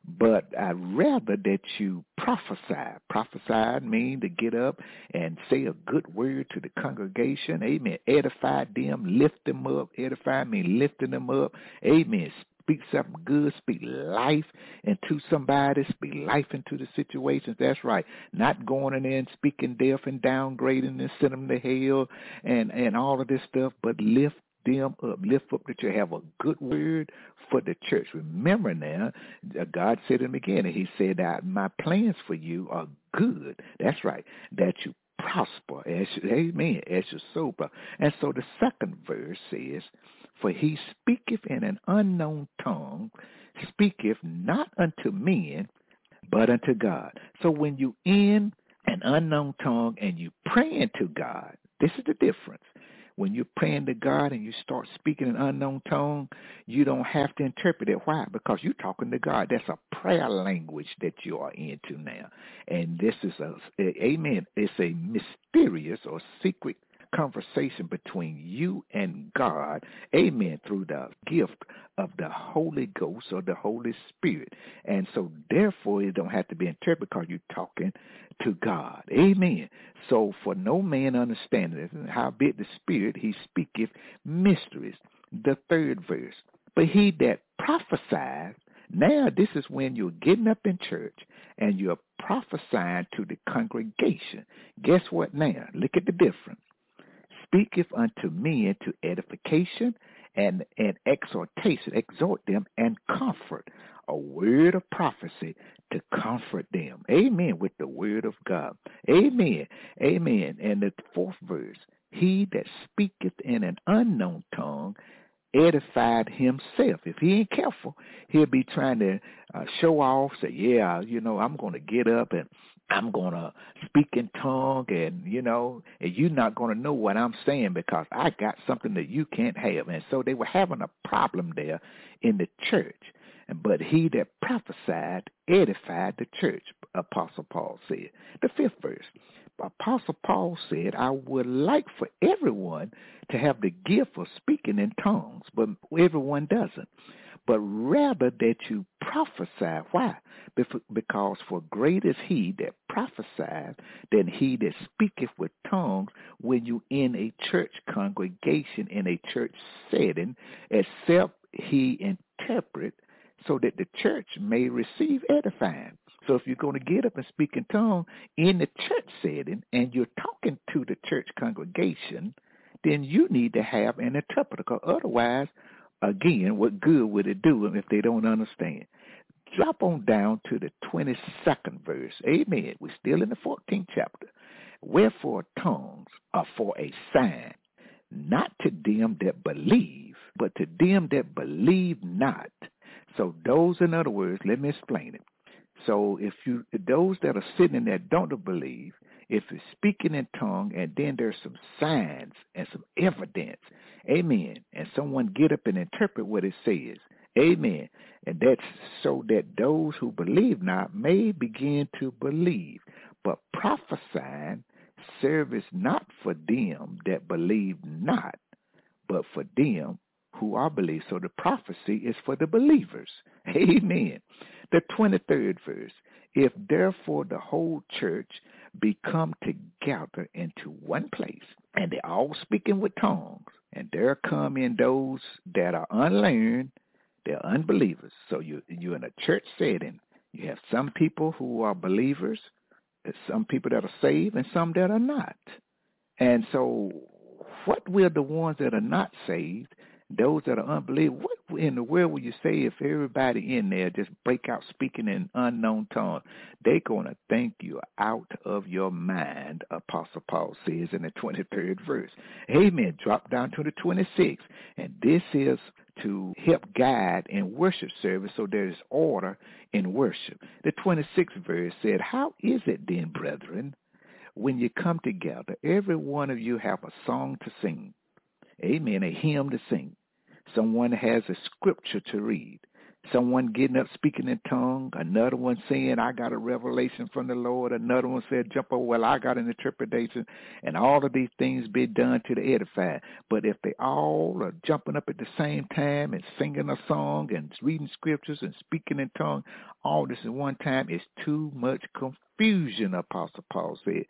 But I'd rather that you prophesy. Prophesy means to get up and say a good word to the congregation. Amen. Edify them, lift them up. Edify means lifting them up. Amen. Speak something good. Speak life into somebody. Speak life into the situations. That's right. Not going in there and speaking death and downgrading and sending them to hell and, and all of this stuff, but lift them up. Lift up that you have a good word for the church. Remember now, God said in the beginning, he said that my plans for you are good. That's right. That you prosper. As you, amen. As you sober. And so the second verse says, for he speaketh in an unknown tongue, speaketh not unto men, but unto God. So when you in an unknown tongue and you praying to God, this is the difference. When you're praying to God and you start speaking an unknown tongue, you don't have to interpret it. Why? Because you're talking to God. That's a prayer language that you are into now. And this is a, amen, it's a mysterious or secret conversation between you and God, amen, through the gift of the Holy Ghost or the Holy Spirit. And so therefore it don't have to be interpreted because you're talking to God. Amen. So for no man understandeth, howbeit the Spirit he speaketh mysteries. The third verse. But he that prophesies, now this is when you're getting up in church and you're prophesying to the congregation. Guess what now? Look at the difference. Speaketh unto men to edification and, and exhortation, exhort them and comfort. A word of prophecy to comfort them. Amen. With the word of God. Amen. Amen. And the fourth verse, he that speaketh in an unknown tongue edified himself. If he ain't careful, he'll be trying to uh, show off, say, yeah, you know, I'm going to get up and I'm going to speak in tongue and, you know, and you're not going to know what I'm saying because I got something that you can't have. And so they were having a problem there in the church. But he that prophesied edified the church, Apostle Paul said. The fifth verse, Apostle Paul said, I would like for everyone to have the gift of speaking in tongues, but everyone doesn't. But rather that you prophesy. Why? Because for great is he that prophesies than he that speaketh with tongues when you in a church congregation, in a church setting, except he interpret so that the church may receive edifying. So if you're going to get up and speak in tongues in the church setting and you're talking to the church congregation, then you need to have an interpreter. Because otherwise, again, what good would it do them if they don't understand? Drop on down to the twenty-second verse. Amen. We're still in the fourteenth chapter. Wherefore tongues are for a sign, not to them that believe, but to them that believe not. So those, in other words, let me explain it. So if you, those that are sitting there don't believe, if it's speaking in tongue and then there's some signs and some evidence, amen, and someone get up and interpret what it says, amen, and that's so that those who believe not may begin to believe. But prophesying serves not for them that believe not, but for them who are believed. So the prophecy is for the believers. Amen. The twenty-third verse, if therefore the whole church be come together into one place, and they all speaking with tongues, and there come in those that are unlearned, they're unbelievers. So you, you're in a church setting. You have some people who are believers, some people that are saved, and some that are not. And so what will the ones that are not saved, those that are unbelievers, what in the world will you say if everybody in there just break out speaking in unknown tongues? They're going to think you out of your mind, Apostle Paul says in the twenty-third verse. Amen. Drop down to the twenty-sixth. And this is to help guide in worship service so there is order in worship. The twenty-sixth verse said, how is it then, brethren, when you come together, every one of you have a song to sing? Amen. A hymn to sing. Someone has a scripture to read. someone getting up speaking in tongue, another one saying, I got a revelation from the Lord, another one said, jump over, well, I got an interpretation, and all of these things be done to the edify. But if they all are jumping up at the same time and singing a song and reading scriptures and speaking in tongue, all this at one time, it's too much confusion, Apostle Paul said.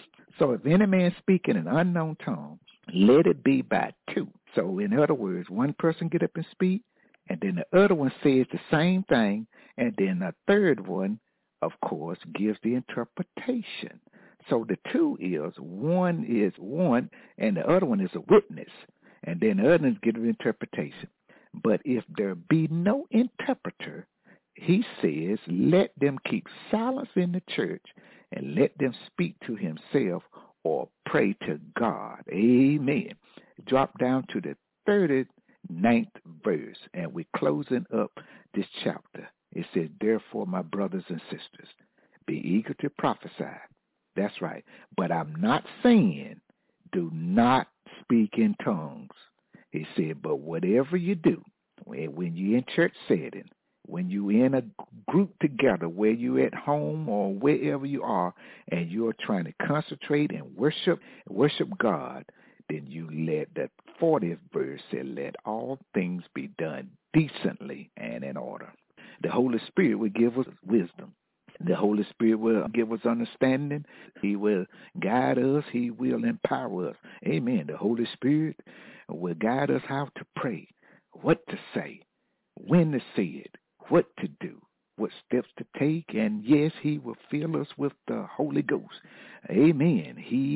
So if any man speak in an unknown tongue, let it be by two. So in other words, one person get up and speak, and then the other one says the same thing, and then the third one, of course, gives the interpretation. So the two is, one is one, and the other one is a witness, and then the other one gives the interpretation. But if there be no interpreter, he says, let them keep silence in the church and let them speak to himself or pray to God. Amen. Drop down to the thirty-ninth verse, and we're closing up this chapter. It says, therefore, my brothers and sisters, be eager to prophesy. That's right. But I'm not saying do not speak in tongues. He said, but whatever you do, when you're in church setting, when you're in a group together, where you're at home or wherever you are, and you're trying to concentrate and worship, worship God, then you let that fortieth verse say, let all things be done decently and in order. The Holy Spirit will give us wisdom. The Holy Spirit will give us understanding. He will guide us. He will empower us. Amen. The Holy Spirit will guide us how to pray, what to say, when to say it, what to do, what steps to take, and yes, he will fill us with the Holy Ghost. Amen.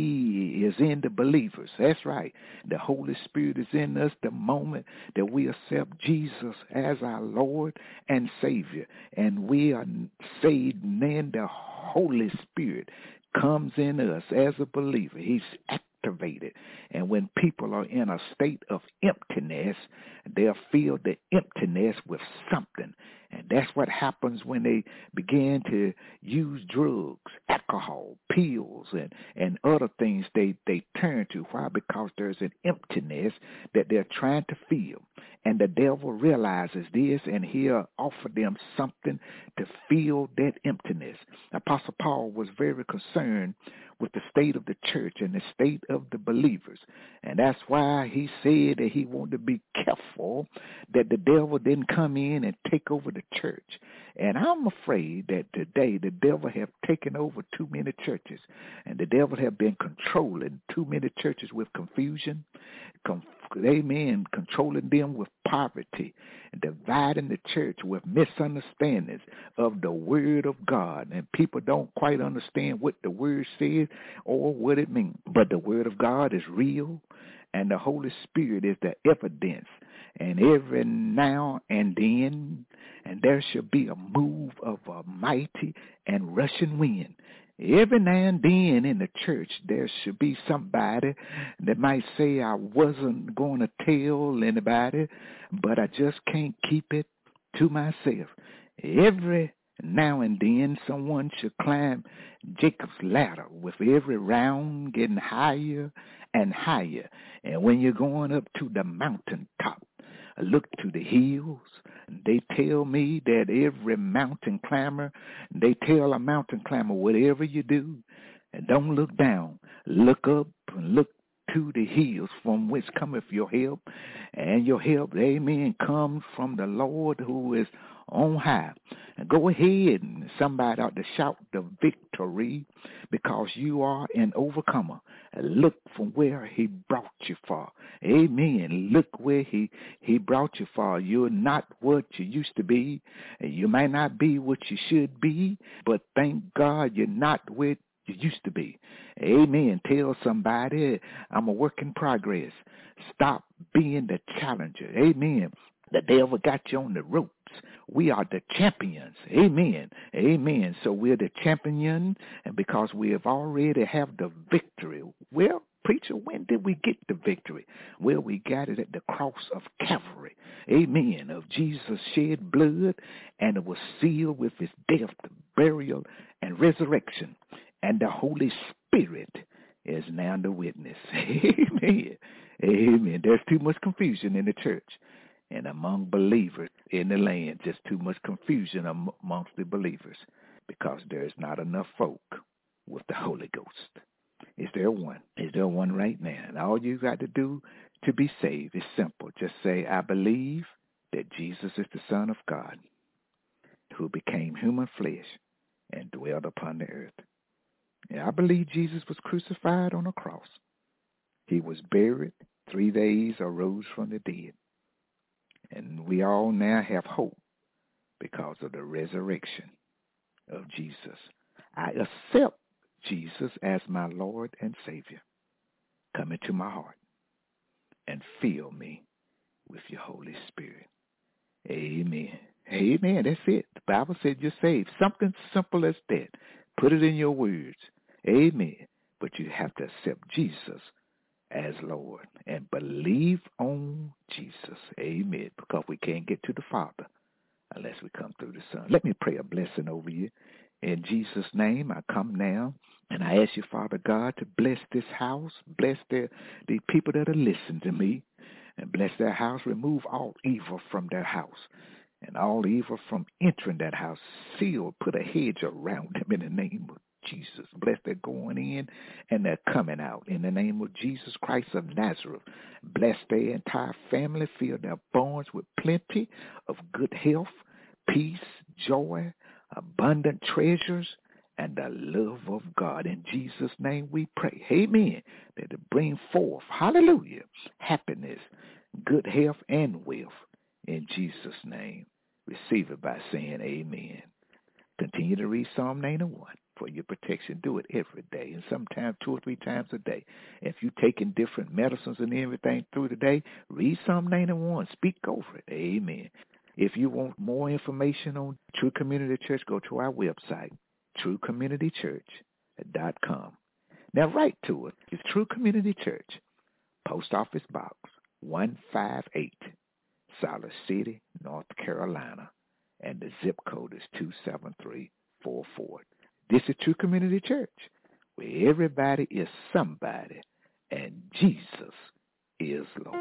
He is in the believers. That's right. The Holy Spirit is in us the moment that we accept Jesus as our Lord and Savior, and we are saved. Then the Holy Spirit comes in us as a believer. He's activated. And when people are in a state of emptiness, they'll feel the emptiness with something. And that's what happens when they begin to use drugs, alcohol, pills, and, and other things they, they turn to. Why? Because there's an emptiness that they're trying to fill. And the devil realizes this, and he'll offer them something to fill that emptiness. Apostle Paul was very concerned with the state of the church and the state of the believers. And that's why he said that he wanted to be careful that the devil didn't come in and take over the church. And I'm afraid that today the devil have taken over too many churches, and the devil have been controlling too many churches with confusion, conf- amen, controlling them with poverty, and dividing the church with misunderstandings of the word of God. And people don't quite understand what the word says or what it means. But the word of God is real, and the Holy Spirit is the evidence. And every now and then, and there shall be a move of a mighty and rushing wind. Every now and then in the church, there should be somebody that might say, I wasn't going to tell anybody, but I just can't keep it to myself. Every now and then, someone should climb Jacob's ladder, with every round getting higher and higher. And when you're going up to the mountaintop, look to the hills. They tell me that every mountain climber, they tell a mountain climber, whatever you do, and don't look down. Look up and look to the hills from which cometh your help. And your help, amen, comes from the Lord who is on high. And go ahead, and somebody ought to shout the victory, because you are an overcomer. Look from where he brought you from. Amen. Look where he, he brought you from. You're not what you used to be. You might not be what you should be, but thank God you're not where you used to be. Amen. Tell somebody, I'm a work in progress. Stop being the challenger. Amen. The devil got you on the ropes. We are the champions. Amen. Amen. So we're the champion, and because we have already have the victory. Well, preacher, when did we get the victory? Well, we got it at the cross of Calvary. Amen. Of Jesus shed blood, and it was sealed with his death, burial, and resurrection. And the Holy Spirit is now the witness. Amen. Amen. There's too much confusion in the church. and among believers in the land. Just too much confusion amongst the believers because there is not enough folk with the Holy Ghost. Is there one? Is there one right now? And all you got to do to be saved is simple. Just say, I believe that Jesus is the Son of God who became human flesh and dwelled upon the earth. And I believe Jesus was crucified on a cross. He was buried, three days arose from the dead. And we all now have hope because of the resurrection of Jesus. I accept Jesus as my Lord and Savior. Come into my heart and fill me with your Holy Spirit. Amen. Amen. That's it. The Bible said you're saved. Something simple as that. Put it in your words. Amen. But you have to accept Jesus as Lord and believe on Jesus. Amen. Because we can't get to the Father unless we come through the Son. Let me pray a blessing over you. In Jesus' name, I come now, and I ask you, Father God, to bless this house, bless the, the people that are listening to me, and bless their house. Remove all evil from their house, and all evil from entering that house. Seal, put a hedge around them in the name of Jesus. Bless their going in and their coming out. In the name of Jesus Christ of Nazareth, bless their entire family. Fill their barns with plenty of good health, peace, joy, abundant treasures, and the love of God. In Jesus' name we pray. Amen. That it bring forth, hallelujah, happiness, good health, and wealth. In Jesus' name. Receive it by saying amen. Continue to read Psalm ninety-one for your protection. Do it every day, and sometimes two or three times a day. If you're taking different medicines and everything through the day, read Psalm ninety-one. Speak over it. Amen. If you want more information on True Community Church, go to our website, true community church dot com. Now write to us. It's True Community Church, Post Office Box one five eight, Salt City, North Carolina, and the zip code is two seven three four four. This is True Community Church, where everybody is somebody, and Jesus is Lord.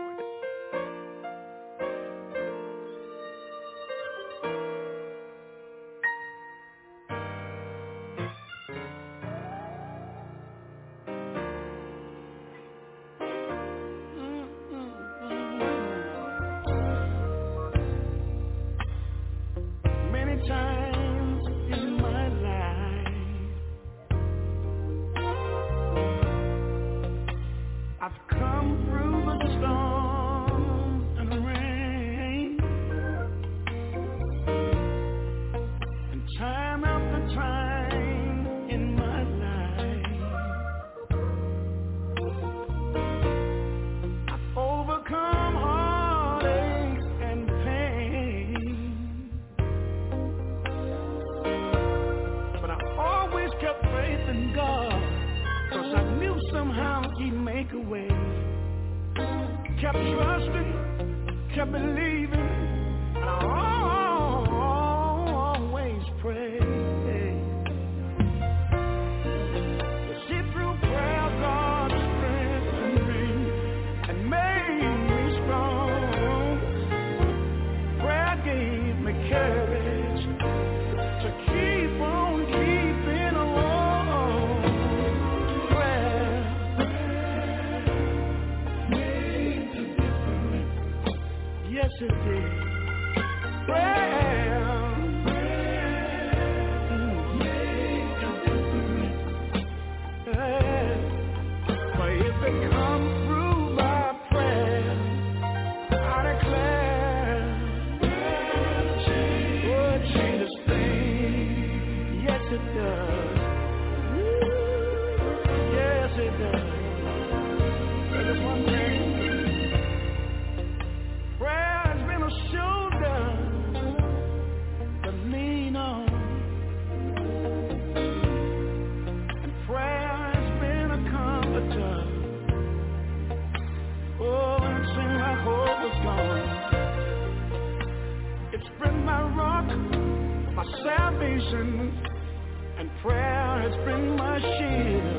And prayer has been my shield.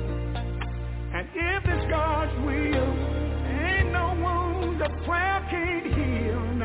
And if it's God's will, ain't no wound that prayer can't heal.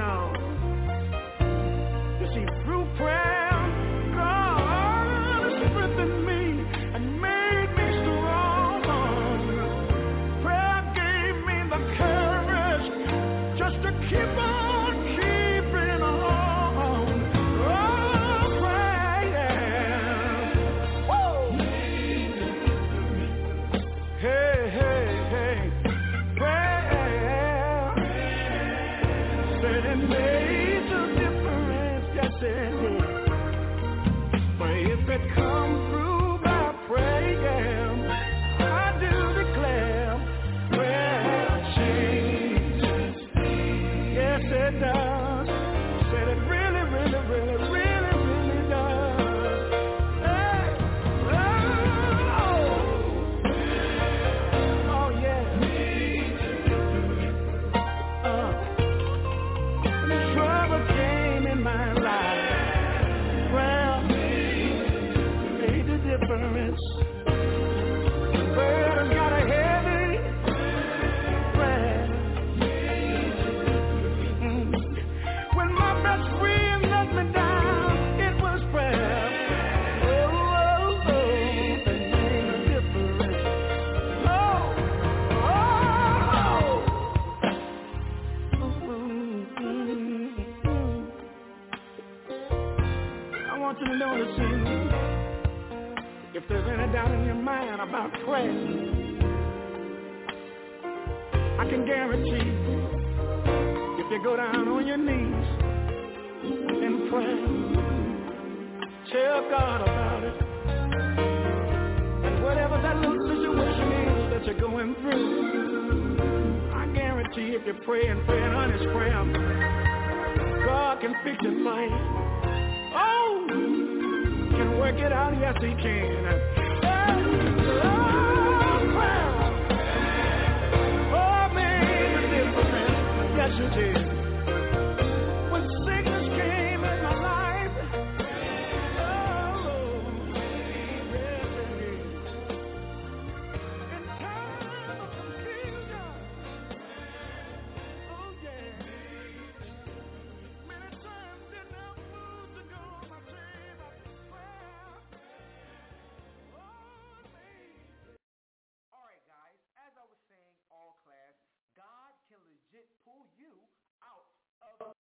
want you to know this thing. If there's any doubt in your mind about prayer, I can guarantee if you go down on your knees in prayer, tell God about it, and whatever that little situation is that you're going through, I guarantee if you pray and pray an honest prayer, God can fix it for you. Oh, can work it out, yes he can. Oh, prayer. Oh, made a difference, yes you did. When sickness came in my life, oh, yes it did. In time of confusion, oh yeah. Many times didn't have food to go on my table. All right, guys, as I was saying all class, God can legit pull you out of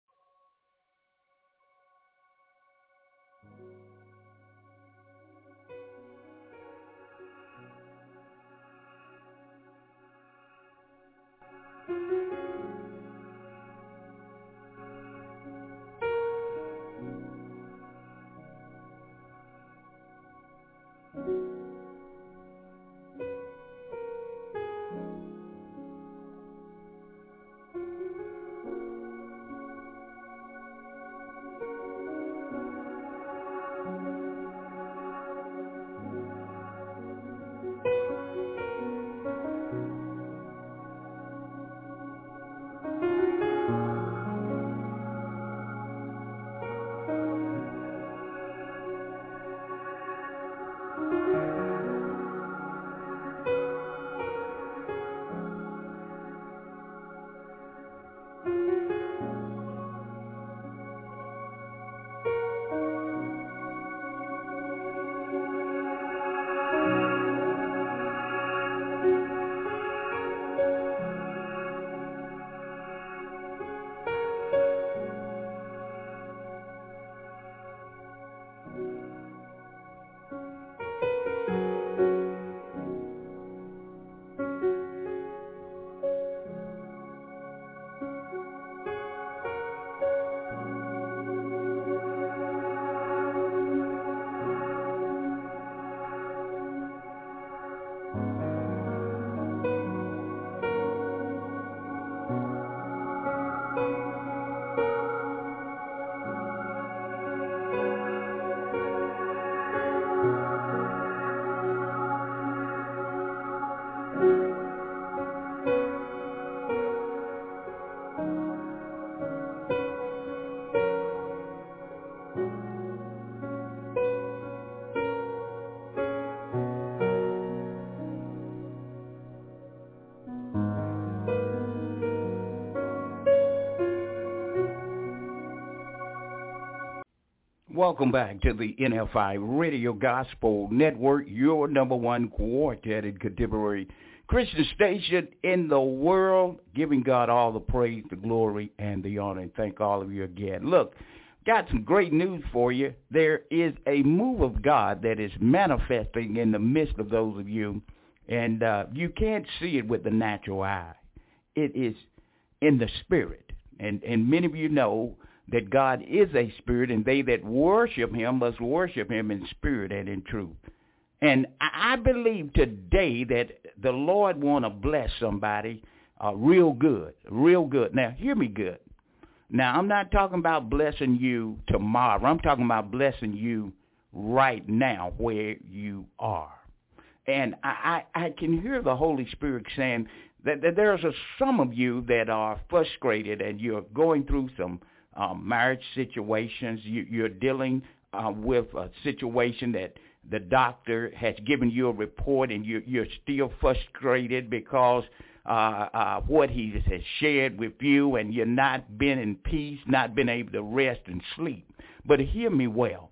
Welcome back to the N F I Radio Gospel Network, your number one quartet contemporary Christian station in the world, giving God all the praise, the glory, and the honor. And thank all of you again. Look, got some great news for you. There is a move of God that is manifesting in the midst of those of you, and uh, you can't see it with the natural eye. It is in the spirit. And, and many of you know that God is a spirit, and they that worship him must worship him in spirit and in truth. And I believe today that the Lord want to bless somebody uh, real good, real good. Now, hear me good. Now, I'm not talking about blessing you tomorrow. I'm talking about blessing you right now where you are. And I, I, I can hear the Holy Spirit saying that, that there's a, some of you that are frustrated and you're going through some Um, marriage situations. You, you're dealing uh, with a situation that the doctor has given you a report, and you, you're still frustrated because uh, uh, what he has shared with you, and you're not been in peace, not been able to rest and sleep. But hear me well.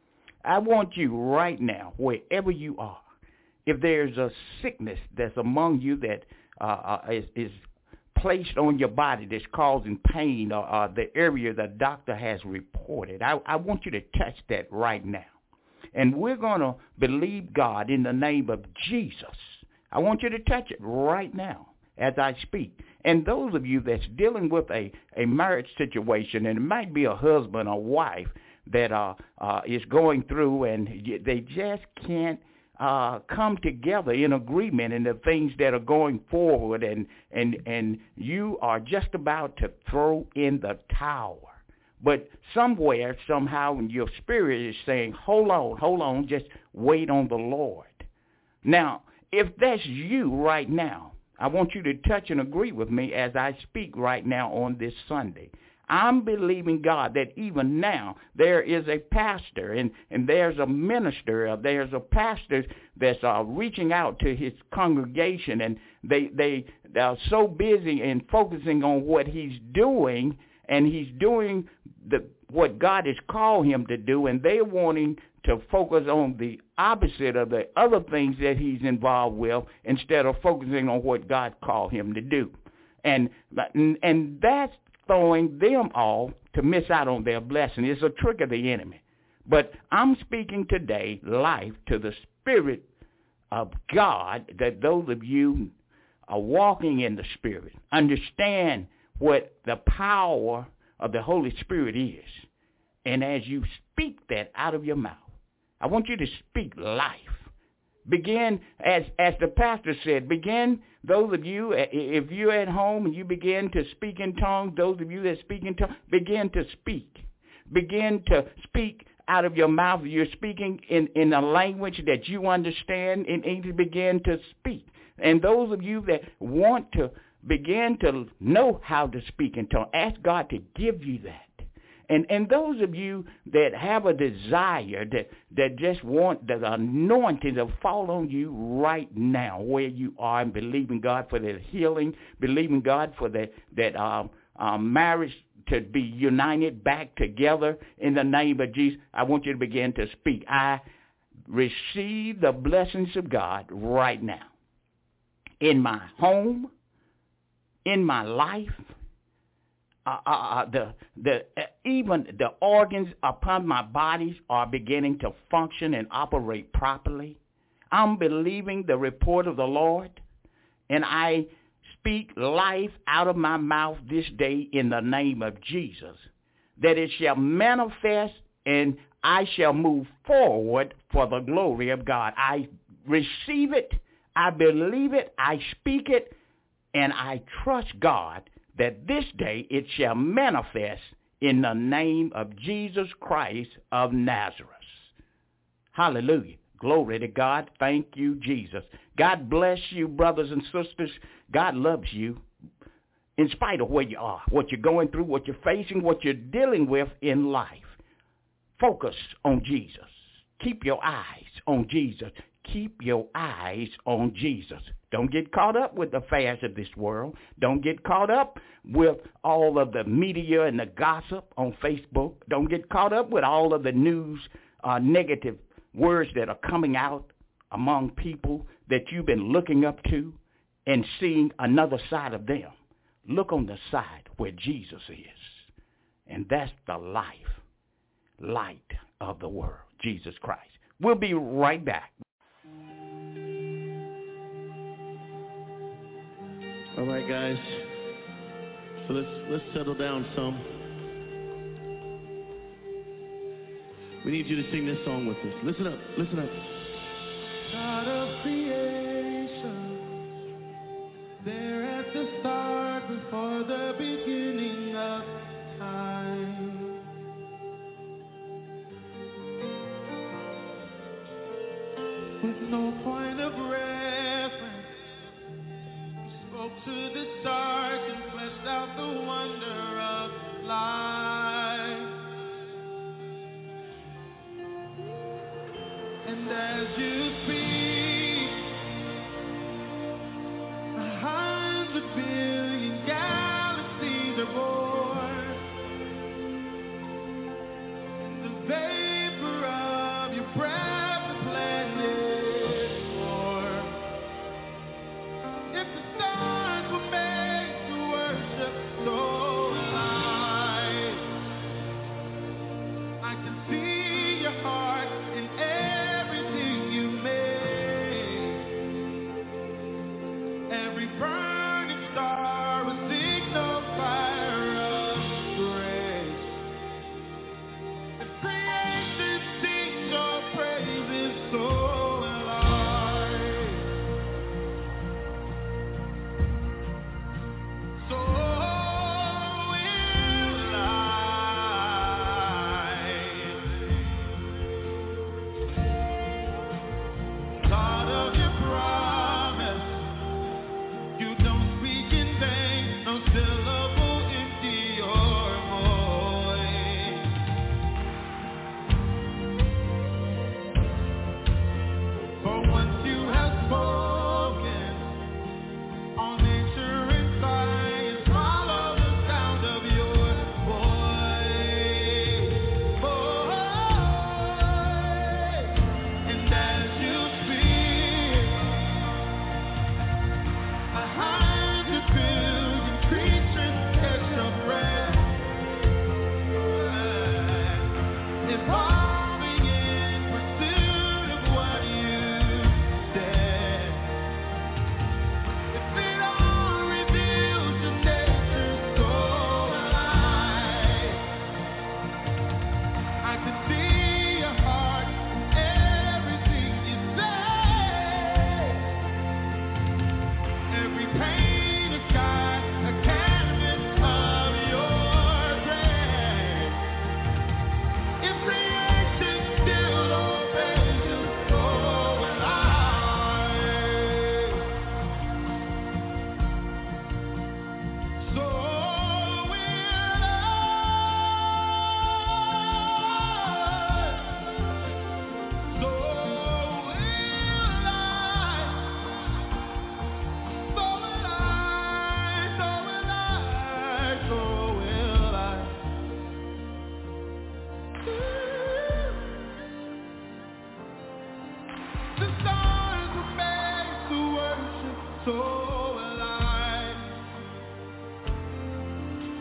I want you right now, wherever you are, if there's a sickness that's among you that uh, is, is placed on your body that's causing pain, or, or the area the doctor has reported. I, I want you to touch that right now. And we're going to believe God in the name of Jesus. I want you to touch it right now as I speak. And those of you that's dealing with a, a marriage situation, and it might be a husband or wife that uh, uh, is going through and they just can't uh, come together in agreement in the things that are going forward, and, and, and you are just about to throw in the towel. But somewhere, somehow, in your spirit is saying, hold on, hold on, just wait on the Lord. Now, if that's you right now, I want you to touch and agree with me as I speak right now on this Sunday. I'm believing God that even now there is a pastor and, and there's a minister, uh, there's a pastor that's uh, reaching out to his congregation, and they, they are so busy in focusing on what he's doing, and he's doing the what God has called him to do, and they're wanting to focus on the opposite of the other things that he's involved with instead of focusing on what God called him to do. And and that's throwing them off to miss out on their blessing. It's a trick of the enemy. But I'm speaking today life to the Spirit of God, that those of you are walking in the Spirit understand what the power of the Holy Spirit is. And as you speak that out of your mouth, I want you to speak life. Begin, as as the pastor said, begin, those of you, if you're at home and you begin to speak in tongues, those of you that speak in tongues, begin to speak. Begin to speak out of your mouth. You're speaking in, in a language that you understand, and, and you begin to speak. And those of you that want to begin to know how to speak in tongues, ask God to give you that. And and those of you that have a desire, that, that just want the anointing to fall on you right now where you are, and believing God for the healing, believing God for the, that um, um, marriage to be united back together in the name of Jesus, I want you to begin to speak. I receive the blessings of God right now in my home, in my life. Uh, uh, the the uh, even the organs upon my bodies are beginning to function and operate properly. I'm believing the report of the Lord, and I speak life out of my mouth this day in the name of Jesus, that it shall manifest and I shall move forward for the glory of God. I receive it, I believe it, I speak it, and I trust God that this day it shall manifest in the name of Jesus Christ of Nazareth. Hallelujah. Glory to God. Thank you, Jesus. God bless you, brothers and sisters. God loves you in spite of where you are, what you're going through, what you're facing, what you're dealing with in life. Focus on Jesus. Keep your eyes on Jesus. Keep your eyes on Jesus. Don't get caught up with the affairs of this world. Don't get caught up with all of the media and the gossip on Facebook. Don't get caught up with all of the news, uh, negative words that are coming out among people that you've been looking up to and seeing another side of them. Look on the side where Jesus is. And that's the life, light of the world, Jesus Christ. We'll be right back. All right, guys. So let's let's settle down some. We need you to sing this song with us. Listen up. Listen up. God of creation, there at the start, before the beginning of time. With no point of reference, spoke to the stars and fleshed out the wonder of life. And as you speak, a hundred billion galaxies are born. And the vapor of your breath, the planets form.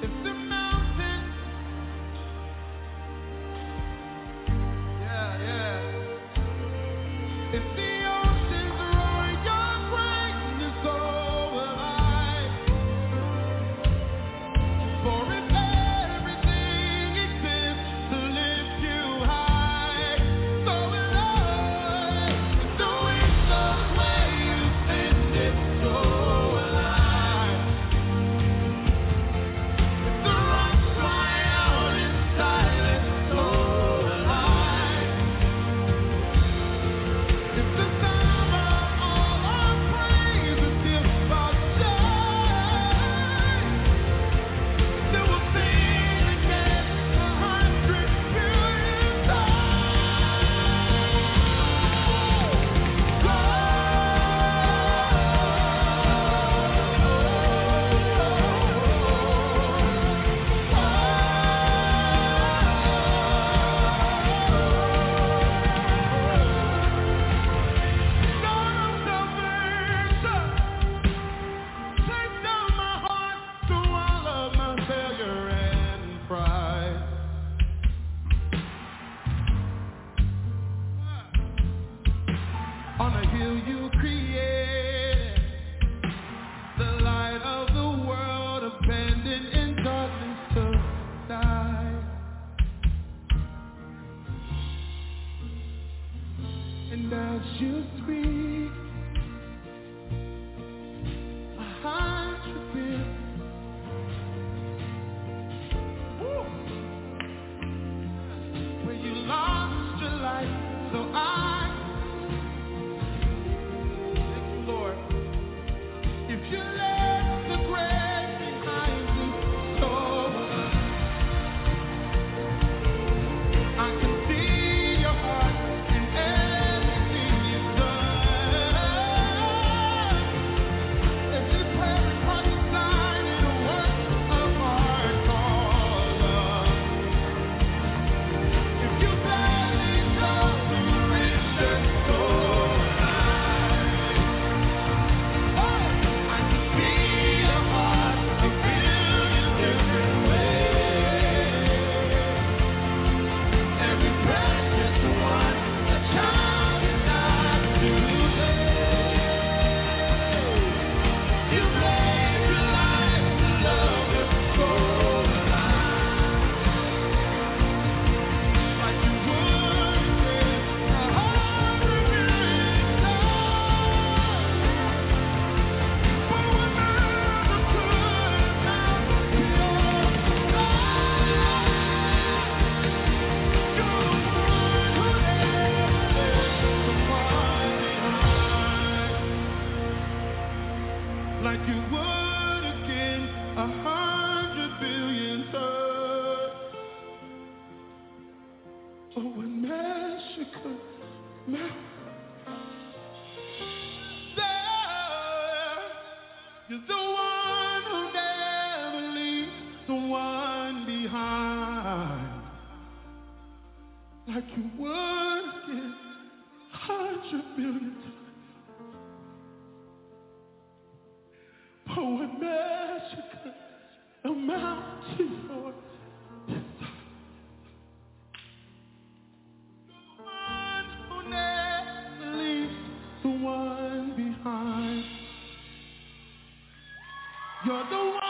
You're the